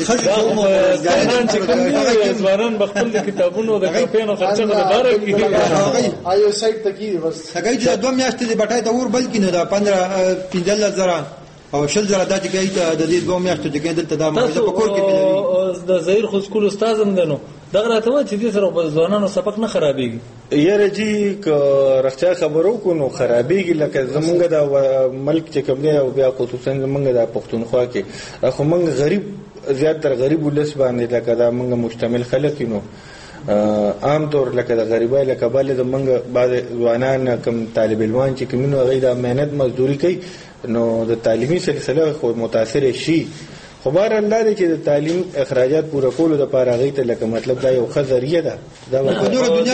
ځوانان بخپل کتابونو د کاپینو خرچه د بار کې آیو سایت تکي بس هغه چې دوه میاشتې د بټای ته ور بلکې نه دا پندرہ پنځه زره او شل زره د دې کې د دې دوه میاشتو کې دلته دا موږ په کور کې پیلوي د زهیر خو سکول استاد هم دنو دا راته و چې دې سره په ځوانانو سبق نه خرابېږي یاره جی که رښتیا خبرو کو نو خرابېږي لکه زمونږ د ملک چې کوم دی او بیا خصوصا زمونږ د پښتونخوا کې خو موږ غریب زیاتره غریب ولس باندې لکه دا موږ مشتمل خلک نو عام طور لکه د غریبای لکه بل د منګ بعد ځوانان کم طالب علمان چې کومو غي د مهنت مزدوري کوي نو د تعلیمي سلسله خو متاثر شي. خو بهر الله دی چې د تعلیم اخراجات پوره کولو لپاره هغې ته لکه مطلب دا یو ښه ذریعه ده. دا په نوره دنیا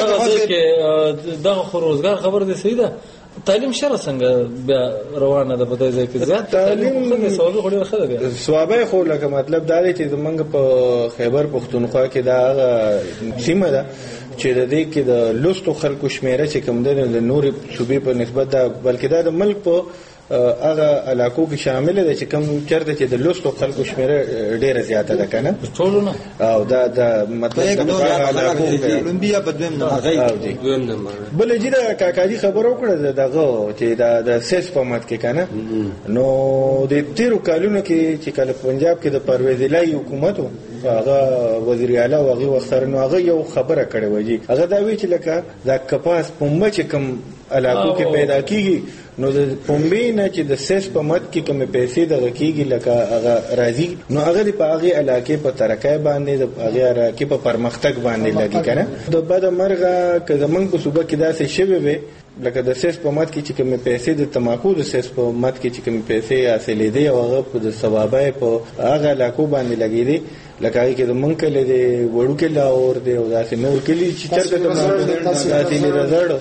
کې دغه خو روزګار خبر دی صحیح ده. تعلیم شره څنګه بیا روانه ده په دې ځای کې؟ زیات تعلیم څنګه ثوابه خو ډېره ښه ده. بیا ثوابه خو لکه مطلب دا دی چې زمونږ په خیبر پښتونخوا کې دا هغه سیمه ده چې د دې کې د لوستو خلکو شمیره چې کوم ده د نورې صوبې په نسبت ده، بلکې دا د ملک په هغه علاقو کې شامل ده چې کوم چرته چې د لوستو خلکو شمیره ډیره زیاته ده کنه ټولو نه. او دا د مطلب د علاقو کې کولمبیا په دویم نمبر دویم نمبر بل چې دا کاکاجي خبرو کړه دغه چې دا د سیس په مت کې کنه نو د تیرو کالونو کې چې کله پنجاب کې د پرویز الهي حکومت هغه وزیر اعلی او هغه وختره نو هغه یو خبره کړې وږي هغه دا وی چې لکه دا کپاس پمبه چې کوم علاقو کې پیدا کیږي نو د پمبې نه چې د سیس په مت کې کوم پیسې دغه کیږي لکه هغه راځي نو هغه په هغه علاقې په ترقای باندې د هغه علاقې په پرمختګ باندې لګي کنه. د بد مرغه که زمونږ په صوبه کې داسې شوی وي لکه د سیس په مت کې چې کوم پیسې د تماکو د سیس په مت کې چې کوم پیسې حاصلې دي او هغه په ثوابای په هغه علاقو باندې لګي دي لکه هغه کې د مونږ کله دی وړو کې لاور دی او داسې نور کلی چې چرته د داسې لرزړ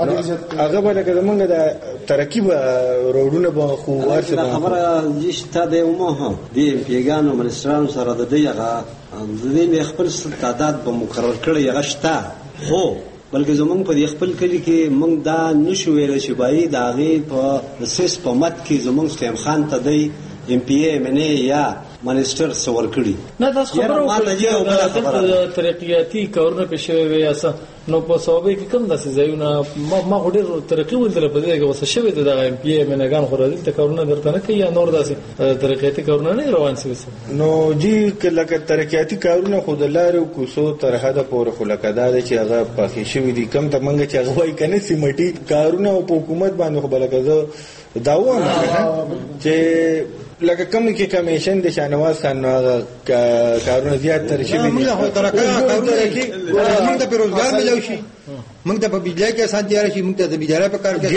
هغه به لکه زمونږ د ترکیب روډونه به خو ورسره خبره نشته دی ومه دی پیګانو منسترانو سره د دې هغه د دې خپل تعداد به مقرر کړی هغه شته خو بلکې زمونږ په خپل کلی کې مونږ دا نشو ویل چې بای د هغې په سیس په مت کې زمونږ سلیم خان ته دی ام پی اے ایم این اے یا منسټر څور کړي نه تاسو خبرو وکړه د ترقیاتي کارونه په شوی وي اسا نو په صوبې کې کوم داسې ځایونه ما ما ډېر ترقی ولدل په دې کې وسه شوی د ام پی ایم ان ګان خو راځي ته کارونه درته نه کوي یا نور داسې ترقیاتي کارونه نه روان شي. نو جی کله ترقیاتي کارونه خو د لارو کوسو تر حده پورې خو لکه دا چې هغه پخې شوی دي کم ته منګه چې هغه وای کنه سیمټي کارونه په حکومت باندې خو بلکې زه داوام چې لکه کوم کې کمیشن د شانواز خان نو کارونه زیات تر شي موږ هو ترکه کارونه کې موږ ته په روزګار ملو شي موږ ته په بجلی کې آسان تیار شي موږ ته د بجلی په کار کې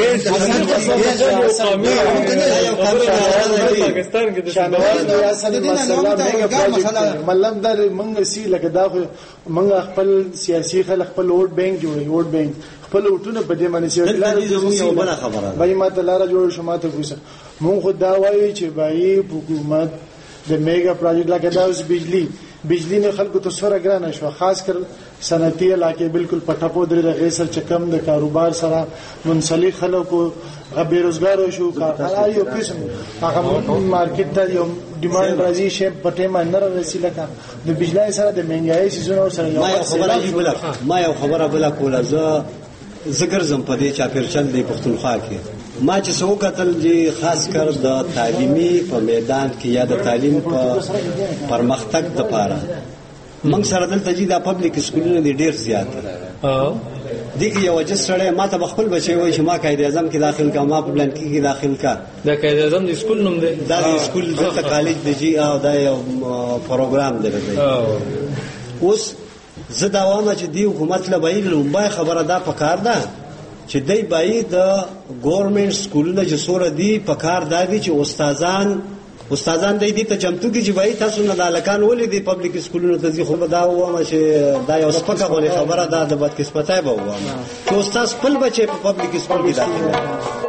پاکستان کې د شانواز ریاست مسله ملم در موږ سی لکه دا موږ خپل سیاسي خلک خپل ووټ بانک جوړي ووټ بانک خپل وټونه په دې باندې چې لاره یو بل خبره بای ما ته لاره جوړ شو ما ته کوسه مونږ خو دا وایو چې بای حکومت د میگا پروجیکټ لکه دا اوس بجلی بجلی نه خلکو ته سره ګرانه شو خاص کر صنعتي علاقې بالکل پټاپو درې غیسر چکم د کاروبار سره منسلک خلکو بیروزګار شو کارخانه یو قسم هغه مارکیټ ته یو ډیماند راځي شی په ټیمه نه رسي لکه د بجلی سره د مهنګای سيزونو سره یو خبره ما یو خبره بل کوله زه ذکر زم په دې چاپیرچل دی پښتونخوا کې ما چې څو کتل دي خاص کر د تعلیمي په میدان کې یا د تعلیم په پرمختګ لپاره موږ سره دلته چې د پبلک سکولونو دي ډیر زیات اه دغه یو وجه سره ما ته خپل بچي وای چې ما قائد اعظم کې داخل کا ما په بلان کې داخل کا دا قائد اعظم د سکول نوم دی دا سکول دلته کالج دی جی او دا یو پروګرام دی اوس زه دا وایم چې دی حکومت له بایل لومبای خبره دا پکار ده چې دی بای د ګورنمنت سکولونو چې سور دی پکار دی چې استادان استادان دی دې ته چمتو کې چې بای تاسو نه د لکان ولې دی پبلک سکولونو ته ځي خو دا وایم چې دا یو سپکه غوړي خبره ده د بدقسمتۍ به وایم چې استاد خپل بچي په پبلک سکول کې داخله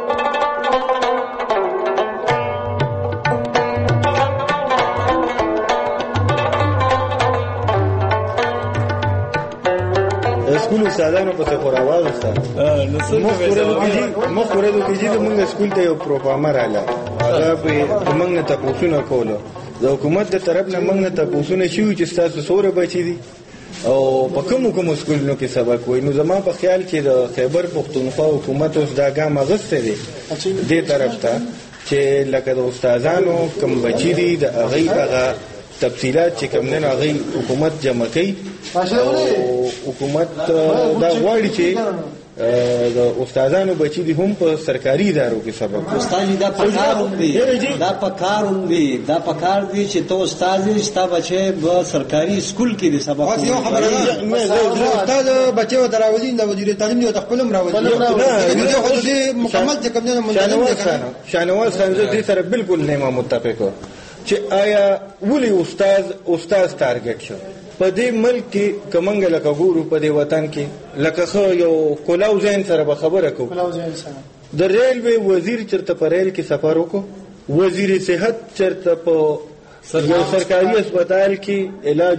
سکول استادانو په څیر راوړل سره نو څه مخ ورته کېږي د موږ سکول ته یو پروګرامر رااله هغه په موږ ته پوښتنه کوله د حکومت د طرف نه موږ ته پوښتنه شوې چې تاسو سوره بچی دي او په کوم کوم سکولونو کې سبق وای نو زما په خیال کې د خیبر پښتونخوا حکومت اوس دا ګام غسته دي دې طرف ته چې لکه د استادانو کوم بچی دي د هغه هغه تفصيلات چې کوم نه هغه حکومت جمع کوي او حکومت دا غواړي چې د استادانو بچی دي هم په سرکاري ادارو کې سبق استاد دا پکار دی دا پکار دی دا پکار دی چې تو استاد یې ستا بچي په سرکاري سکول کې دي سبق وایي. یو خبره ده استاد بچي و دراوځي د وزیر تعلیم دی او خپل مراوځي نه خو دې مکمل چې کوم نه منظم شانواز خان زه دې سره بالکل نه متفق چې آیا ولي استاد استاد ټارګټ شو په دې ملک کې کومنګ لکه ګورو په دې وطن کې لکه خو یو کولاو زین سره به خبره کو کولاو زین سره د ریلوی وزیر چرته په ریل کې سفر وکړو وزیر صحت چرته په یو سرکاري هسپتال کې علاج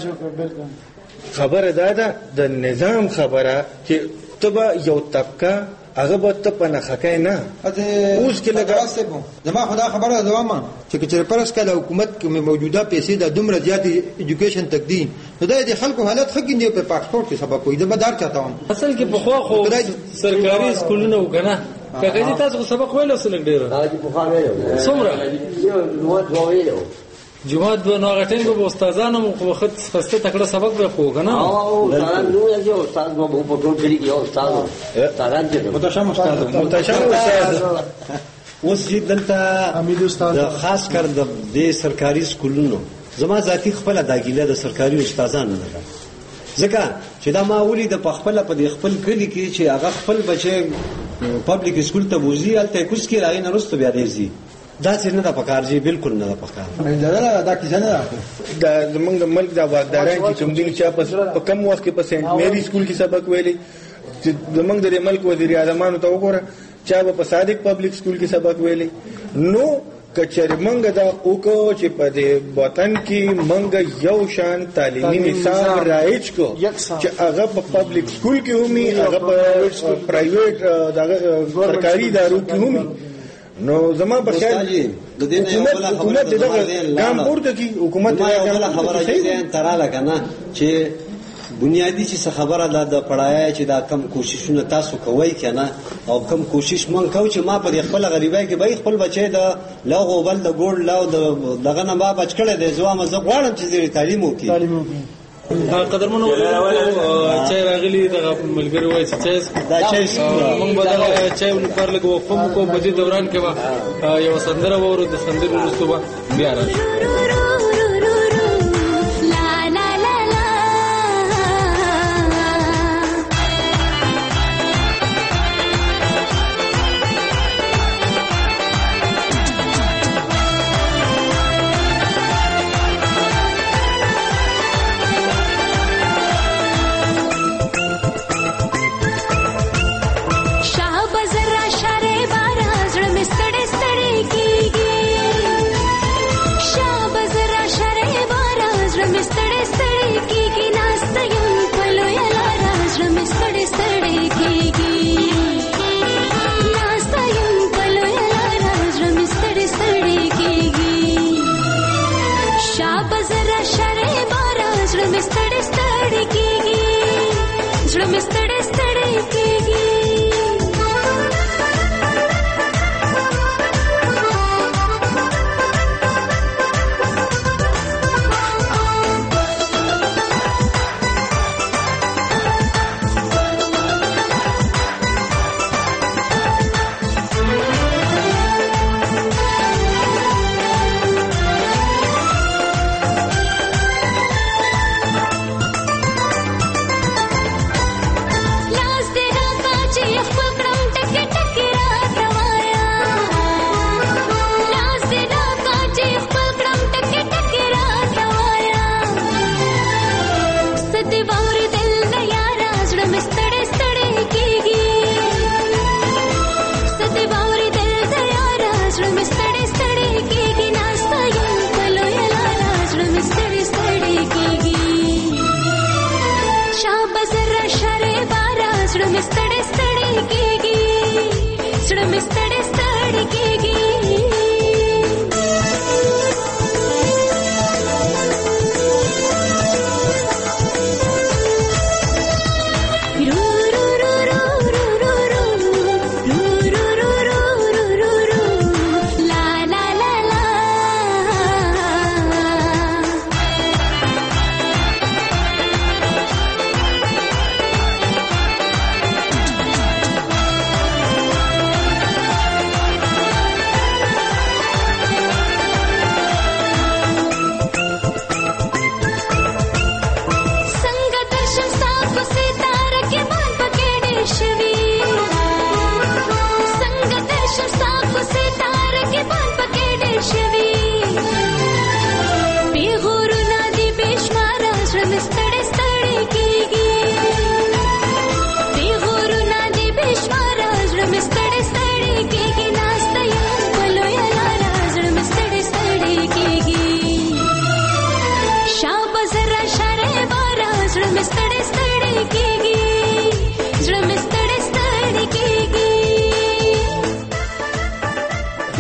وکړو خبره ده د نظام خبره چې تبا یو طبقه هغه به ته په نخکای نه اوس کې لګا زما خدا خبره دوامه چې چې پرس کله حکومت کې موجوده پیسې د دومره زیات ایجوکیشن تقدیم نو د خلکو حالت خګین دی په پاسپورت کې سبق کوي د مدار چاته وم اصل کې په خو خو سرکاري سکولونه وکنه کله چې تاسو سبق ویلو سره ډیر راځي په خامه یو څومره یو نو دویلو جمعه د نو غټین به استادانو مخ خط خسته تکړه سبق به خو کنه او استاد نو یو استاد مو په ټول کې یو استاد استادان دي متشم استاد متشم استاد اوس دلته امید استاد خاص کر د دې سرکاري سکولونو زما ذاتی خپل داګیله د سرکاري استادانو نه ځکه چې دا ما ولې د خپل په خپل کلی کې چې هغه خپل بچي پبلک سکول ته وځي الته کوس کې راغی نه رسته بیا دی دا څنګه د پکار جی بالکل نه د پکار دا دا کیسه نه دا زمونږ د ملک د واکداران چې کوم دي چې په کم وخت کې په سنت میری سکول کې سبق ویلي چې زمونږ د ملک وزیر اعظمانو ته وګوره چا په صادق پبلک سکول کې سبق ویلي نو کچر منګ دا وکړو چې په دې وطن کې منګ یو شان تعلیمي نظام رایج کو چې هغه په پبلک سکول کې همي هغه په پرایویټ د سرکاري ادارو کې همي نو زما په خیال د دې نه یو بل خبره ده ګام پورته کی حکومت دا خبره دې تراله کنه چې بنیادی چې خبره ده د پړای چې دا کم کوششونه تاسو کوي کنه او کم کوشش مونږ کوو چې ما په خپل غریبای کې به خپل بچي د لغو بل د ګوړ لاو دغه نه ما بچ کړي د زوام زه غواړم چې زیری تعلیم وکړي تعلیم وکړي قدرمنو چې راغلي د ملګری وای چې دا چې موږ به دا چې پر لګو کوم کو په دې دوران کې یو سندره وره د سندرو وروسته بیا راځي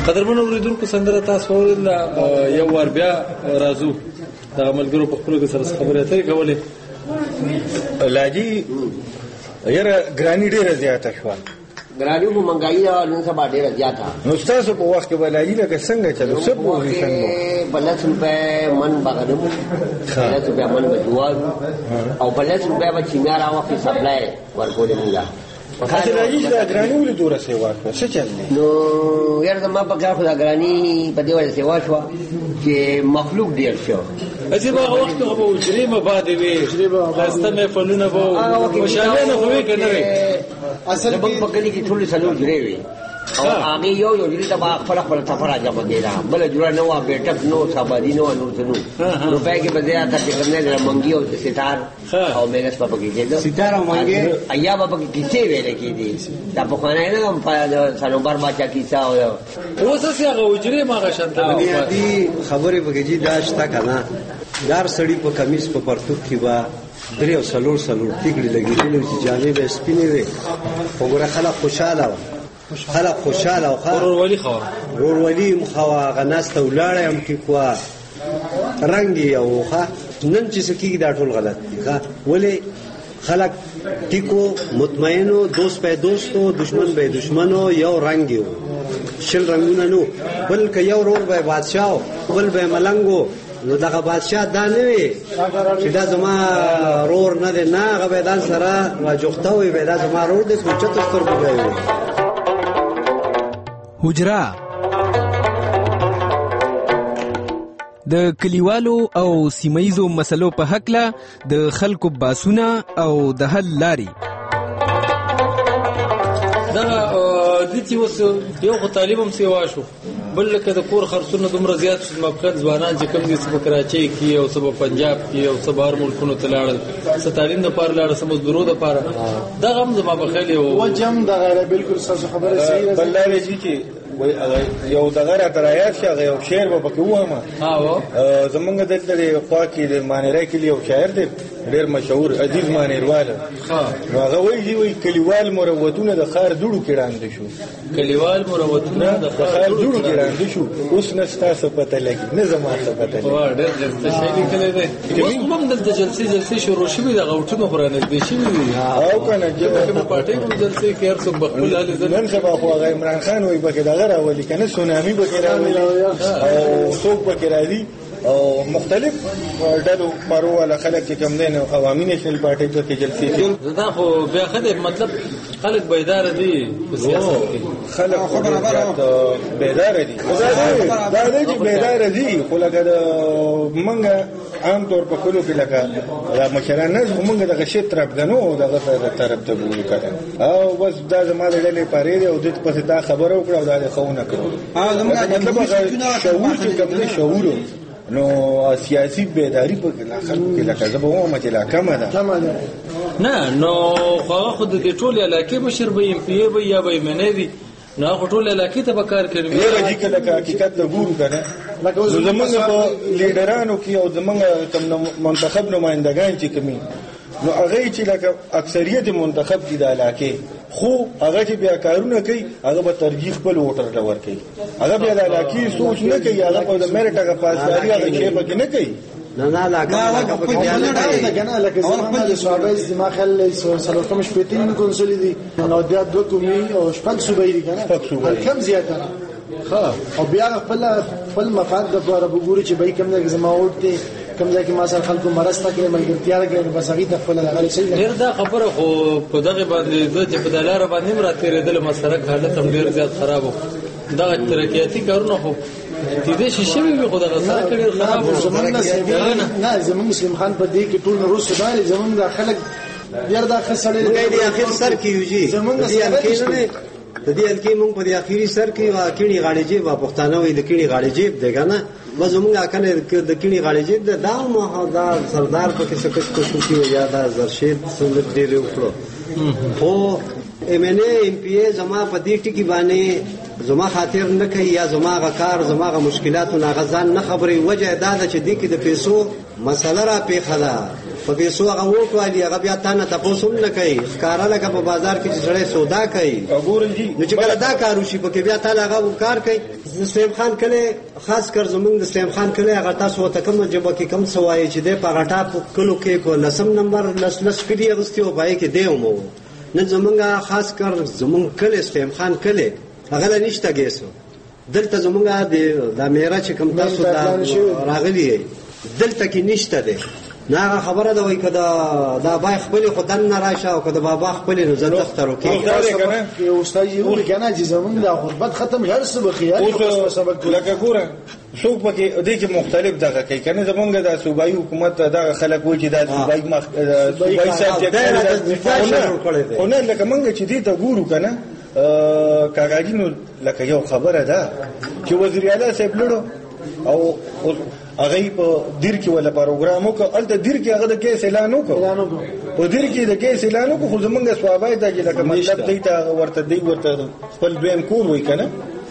قدرمن اوریدونکو سندره تاسو ورل یو ور بیا راځو دا ملګرو په خپل سره خبرې اترې کولې. لاجی یاره ګرانی ډیره زیاته شو، ګرانی مو منګایي او نن سبا ډیره زیاته. نو تاسو په وخت کې ولایي لکه څنګه چلو څه په وخت کې بلس روپے من باغنمو، بلس روپے من بجوال او بلس روپے به چینار او په سپلای ورکول موږ. کله راځي دا ګرانی ولې دوره سیوا کوي څه چل دی؟ نو یاره ما په کار خو دا ګرانی په دې وجه سیوا شو چې مخلوق ډیر شو. اځي به وخت هغه به وجري مبادې وي، وجري به خاصه مې فلونه به مشاهده نه وي کنه وي. اصل په کلی کې ټول سلو جوړې وي او هغه یو یو جوړې ته خپل خپل تفرا جمع کېده، بل جوړه نو بیٹک نو سبادي نو نو څنو نو په کې بځه تا چې کومه منګي او ستار او مېګس په کې کېده ستار او منګي ایا په کې کیسه ویل کېدی دا په خانه نه هم په سنوبر باچا کیسه او اوس هغه وجري ما غشنته دي خبره وګجی داشتا کنه دار سړی په کمیس په پرتوک کې با درې او سلور سلور ټیګړي لګېدل چې جامې به سپینې وي، وګوره خلک خوشاله و، خلک خوشاله او ورورولي خو ورورولي مخوا غناسته ولاړ هم ټیکوا رنگي او ښه. نن چې سکیږي دا ټول غلط دي ښه، ولې خلک ټیکو مطمئنو دوست به دوستو دشمن به دشمنو یو رنگي و شل رنگونه نو، بلکې یو ورور به بادشاہ بل به ملنګو. نو دغه بادشاہ دا نه وي چې دا زما رور نه دی، نه هغه به دان سره واجوخته وي به دا زما رور دی په چته سترګو به وي. حجره د کلیوالو او سیمایزو مسلو په حقله د خلکو باسونه او د حل لاري. دا د چې اوس یو خو طالب هم سیوا شو، بل لکه د کور خرڅونه دومره زیات شو، مفقد ځوانان چې کوم دي په کراچۍ کې او سبا پنجاب کې او سبا هر ملکونو ته لاړل، ستارین د پاره لاړل، سم مزدورو د پاره. دا هم زما په خیال یو وجم د غیر بالکل ساسو خبره صحیح ده. بل لري چې یو دغه درایات شغه یو شعر به پکې وامه. ها زمونږ دلته خوا کې د مانیرای کې یو شاعر دی ډېر مشهور عزیز مانیروال. نو هغه وایي وایي کلیوال مروتونه د خار دوړو کې راند شو، کلیوال مروتونه د خار دوړو کې راند شو. اوس نه ستاسو پته لګي نه زما څه پته لګي. وا ډېر ډېر څه شي کله دی اوس هم دلته جلسې جلسې شروع شوې د غوټونو خورانه دي شي او کنه چې په پټي کې جلسې کې هر څوک بخل حال نن سبا خو هغه عمران خان وایي بګه دغه راولي کنه سونامي به راولي او څوک به راځي او مختلف ډلو پرو ولا خلک چې کم دین عوامي نېشنل پارټي ته جلسې کوي. دا خو بیا خدای مطلب خلک بیدار دي په سیاست کې، خلک بیدار دي دا دې چې بیدار دي خو لکه منګه عام طور په کلو کې لکه دا مشران نه موږ دغه شی طرف غنو دغه طرف ته ګورو کړه او بس دا زموږ ډلې پاره دی او د پس دا خبره وکړه او دا خونه کړو. ها زموږ مطلب شعور چې کوم شعور نو سیاسي بیداری په خلکو کې لکه زبو ما چې لا کمه ده نه نو خو خود د ټول علاقې مشر به ایم پی ای یا به منوي نو خو ټول علاقې ته به کار کوي. یره دي کله حقیقت ته ګورو کنه زمونږ په لیډرانو کې او زمونږ کوم منتخب نمائندگان چې کومي نو هغه چې لکه اکثریت منتخب دي د علاقې خو هغه چې بیا کارونه کوي هغه به ترجیح خپل ووټر ته ورکوي، هغه بیا د علاقې سوچ نه کوي، هغه په د میرټ هغه پاسداري هغه شی پکې نه کوي. نه نه علاقه په بیا نه کوي کنه لکه زمونږ د صوبې دماغ خل سلو کم شپتین کنسولي دي نو د دوه کومي او شپږ صوبې دي کنه کم زیاته ها او بیا خپل خپل مفاد د لپاره وګوري چې به کوم ځای زما وټي کوم ځای کې ما سره خلکو مرسته کوي ملګرتیا کوي بس هغه ته خپل هغه شي ډیر دا خبره خو په دغه باندې د چې په دلاره باندې مراتب لري د مسرک حالت هم ډیر زیات خراب و دا ترقیاتی کارونه خو دې شي شي به خو دغه سره کړي خراب زمونږ نه زمونږ مسلم خان په دې کې ټول روس باندې زمونږ د خلک ډیر دا خسړې دې اخر سر کې یوجي زمونږ سره د دې الکی مونږ په دې اخیری سر کې واکینی غاړي جیب وا پښتانه وي د کینی غاړي جیب دیګا نه وزمونږه کنه د کینی غاړي جیب د دال مهدار سردار په کې څه څه کوشش کوي یا دا زرشید سنت ډېر وکړو خو ام ان ای ام پی ای زما په دې ټکی باندې زما خاطر نه کوي یا زما غکار زما غ مشکلات او غزان نه خبري وجه دا ده چې دې کې د پیسو مسله را پیښه ده په پیسو هغه ووټ والي هغه بیا تا نه تپوس هم نه کوي ښکاره لکه په بازار کې چې سړی سودا کوي نو چې کله دا کار وشي پکې بیا تا هغه کار کوي. د سلیم خان کلی خاص کر زمونږ د سلیم خان کلی هغه تاسو ورته کومه ژبه کې کوم څه وایي چې دی په هغه ټاپ کلو کې په لسم نمبر لس لس کلي اغوستي و په هغې کې دی هم و. نن زمونږ خاص کر زمونږ کلی سلیم خان کلی هغه له نشته ګیس دلته زمونږ د میره چې کوم تاسو راغلي دلته کې نشته دی. نه هغه خبره ده وایي که دا بای خپلې خو دننه راشه او که د بابا خپلې نو زه دفتر وکړي استاد یې وویل که نه چې زمونږ د غربت ختم هر څه به خیال لکه ګوره څوک پکې دې کې مختلف دغه کوي که نه زمونږ د صوبایي حکومت دغه خلک وایي چې دا صوبایي صاحب خو نه لکه موږ چې دې ته ګورو که نه کاغاجي نو لکه یو خبره ده چې وزیر اعلی صاحب لړو او هغه په دیر کې ولا پروګرام وکړ الته دیر کې هغه د کیس اعلان وکړ په دیر کې د کیس اعلان وکړ خو زمونږ سوابای ته چې لکه مطلب دی ته ورته دی ورته خپل دویم کور وای کنه.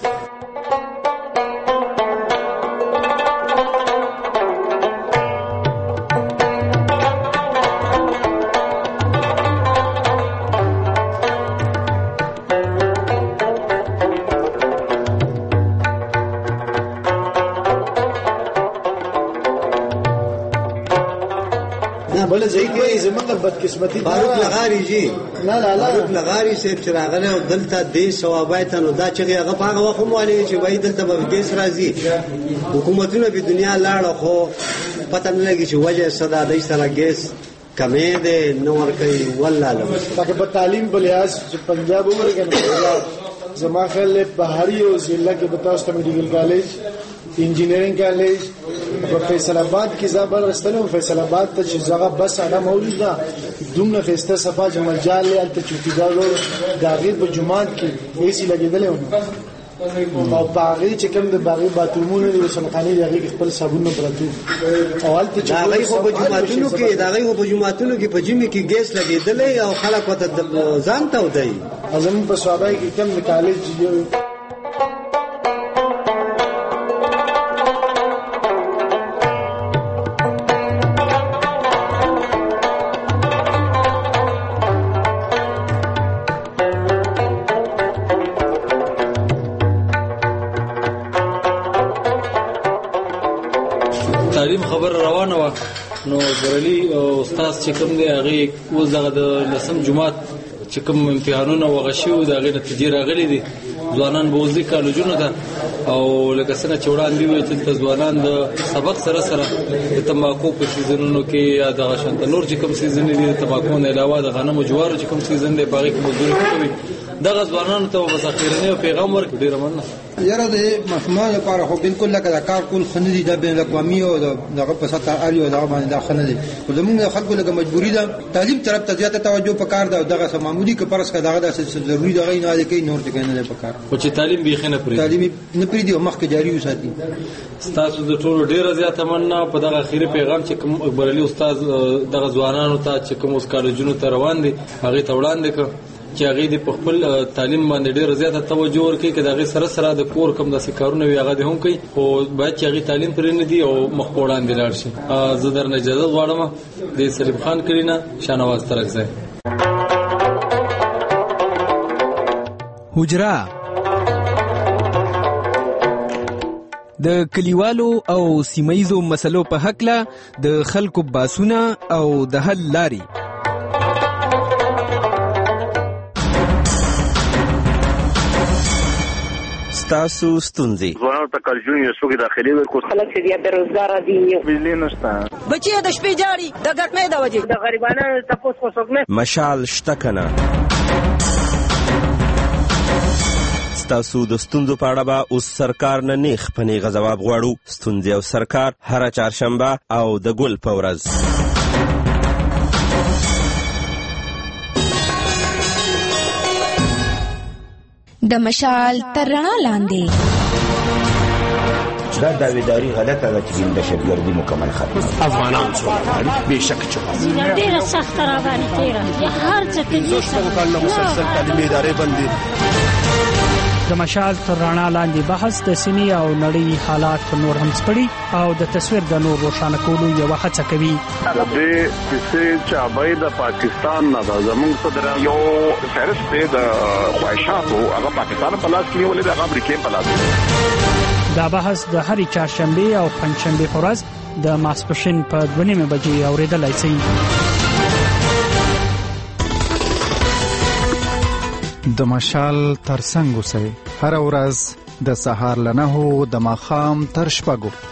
بل ځای کې زمونږ بدقسمتي فاروق لغاري جی نه نه فاروق لغاري صاحب چې راغلی او دلته دې ثوابای ته نو دا چې هغه په هغه وخت هم وایي چې وایي دلته به ګیس راځي حکومتونه په دنیا لاړه خو پته نه لګي چې وجه صدا دای سره ګیس کمې ده نو ورکوي والله لکه په تعلیم په لحاظ چې پنجاب عمر کې زما خیال بهاري او ضلع کې بتاست میډیکل کالج انجینرینګ کالج په فیصل آباد کې زابل رستلو فیصل آباد ته چې زغه بس اړه موجود ده دومره خسته صفه جمال جال ته چوکیدار د غیر په جمعات کې ایسی لګیدل او باغی چې کوم د باغی باتومونه د وسلخاني دغه خپل صابون پراتو او حالت چې هغه خو په جمعاتونو کې دغه خو په جمعاتونو کې په جمی کې ګیس لګیدل او خلک وته ځان ته ودی ازم په صوابای کې کوم د کالج تعلیم خبر روانه و نو برلی استاد چې کوم دی هغه اوس دغه د لسم جمعات چې کوم امتحانونه وغشیو دغه نتیجې راغلي دي ځوانان به وزي کالجونو ته او لکه څنګه چې وړاندې وي چې ځوانان د سبق سره سره د تمباکو په سیزنونو کې یا د شانت نور چې کوم سیزن دي د تمباکو نه علاوه د غنمو جوارو چې کوم سیزن دی باغې کې مزدوري کوي دغه ځوانانو ته وساخیرنه پیغام ورکړي ډیر مننه. یاره د مفهوم لپاره خو بالکل لکه دا کار کول خندي د بین الاقوامي او دغه په سطح اړیو دا باندې دا خندي خو زموږ خلکو لکه مجبوری ده تعلیم طرف ته زیاته توجه پکار ده او دغه معمولی که پرس کا دغه د ضروري دغه نه لکه نور څه نه پکار خو چې تعلیم به خنه پرې تعلیم نه پرې دی او مخکې جاری وساتي. تاسو د ټولو ډیره زیاته مننه په دغه اخیری پیغام چې کوم اکبر علي استاد دغه ځوانانو ته چې کوم اوس کالجونو ته روان دي هغه ته وړاندې کړ چې هغه د خپل تعلیم باندې ډېر زیاته توجه ورکړي چې هغه سره سره د کور کم د سکارونه وي هغه هم کوي خو باید چې هغه تعلیم پرې نه دی او مخ وړاندې لاړ شي. زه درنه اجازه غواړم د سلیم خان کلینا شانواز ترکزه حجره د کلیوالو او سیمایزو مسلو په حق له د خلکو باسونه او د حل لاري تاسو ستونزې ځوانانو ته کالجون یو څوک داخلي ورکو خلک چې بیروزګار دي بجلی نشته بچي د شپې جاړي د ګرمۍ د وجې د غریبانو تاسو خو څوک نه مشال شته کنه تاسو د ستونزو په اړه به اوس سرکار نه نیخ په نیغه ځواب غواړو. ستونزې او سرکار هره چهارشنبه او د ګل په ورځ. د مشال تر رڼا لاندې دا داویداری غلطه ده چې دهشتګردي مکمل ختمه افغانان څومره بېشکه چې ډېره سخته راباندې تېره هر څه کوي مسلسل تعلیمي ادارې بندې د مشال تر رڼا لاندې بحث د سیمې او نړۍ حالات نور هم سپړي او د تصویر د نور روښانه کولو یو هڅه کوي. د دې کیسې چابای د پاکستان نه د زموږ صدر یو فهرست دی د خواهشاتو هغه پاکستان په لاس کې ولې د امریکا په لاس. دا بحث د هرې چهارشنبه او پنځشنبه ورځ د ماسپښین په دوه نیمه بجې اوریدلای شئ. د مشال ترڅنګ اوسئ هر ورځ د سهار له نهو د ماښام تر شپږو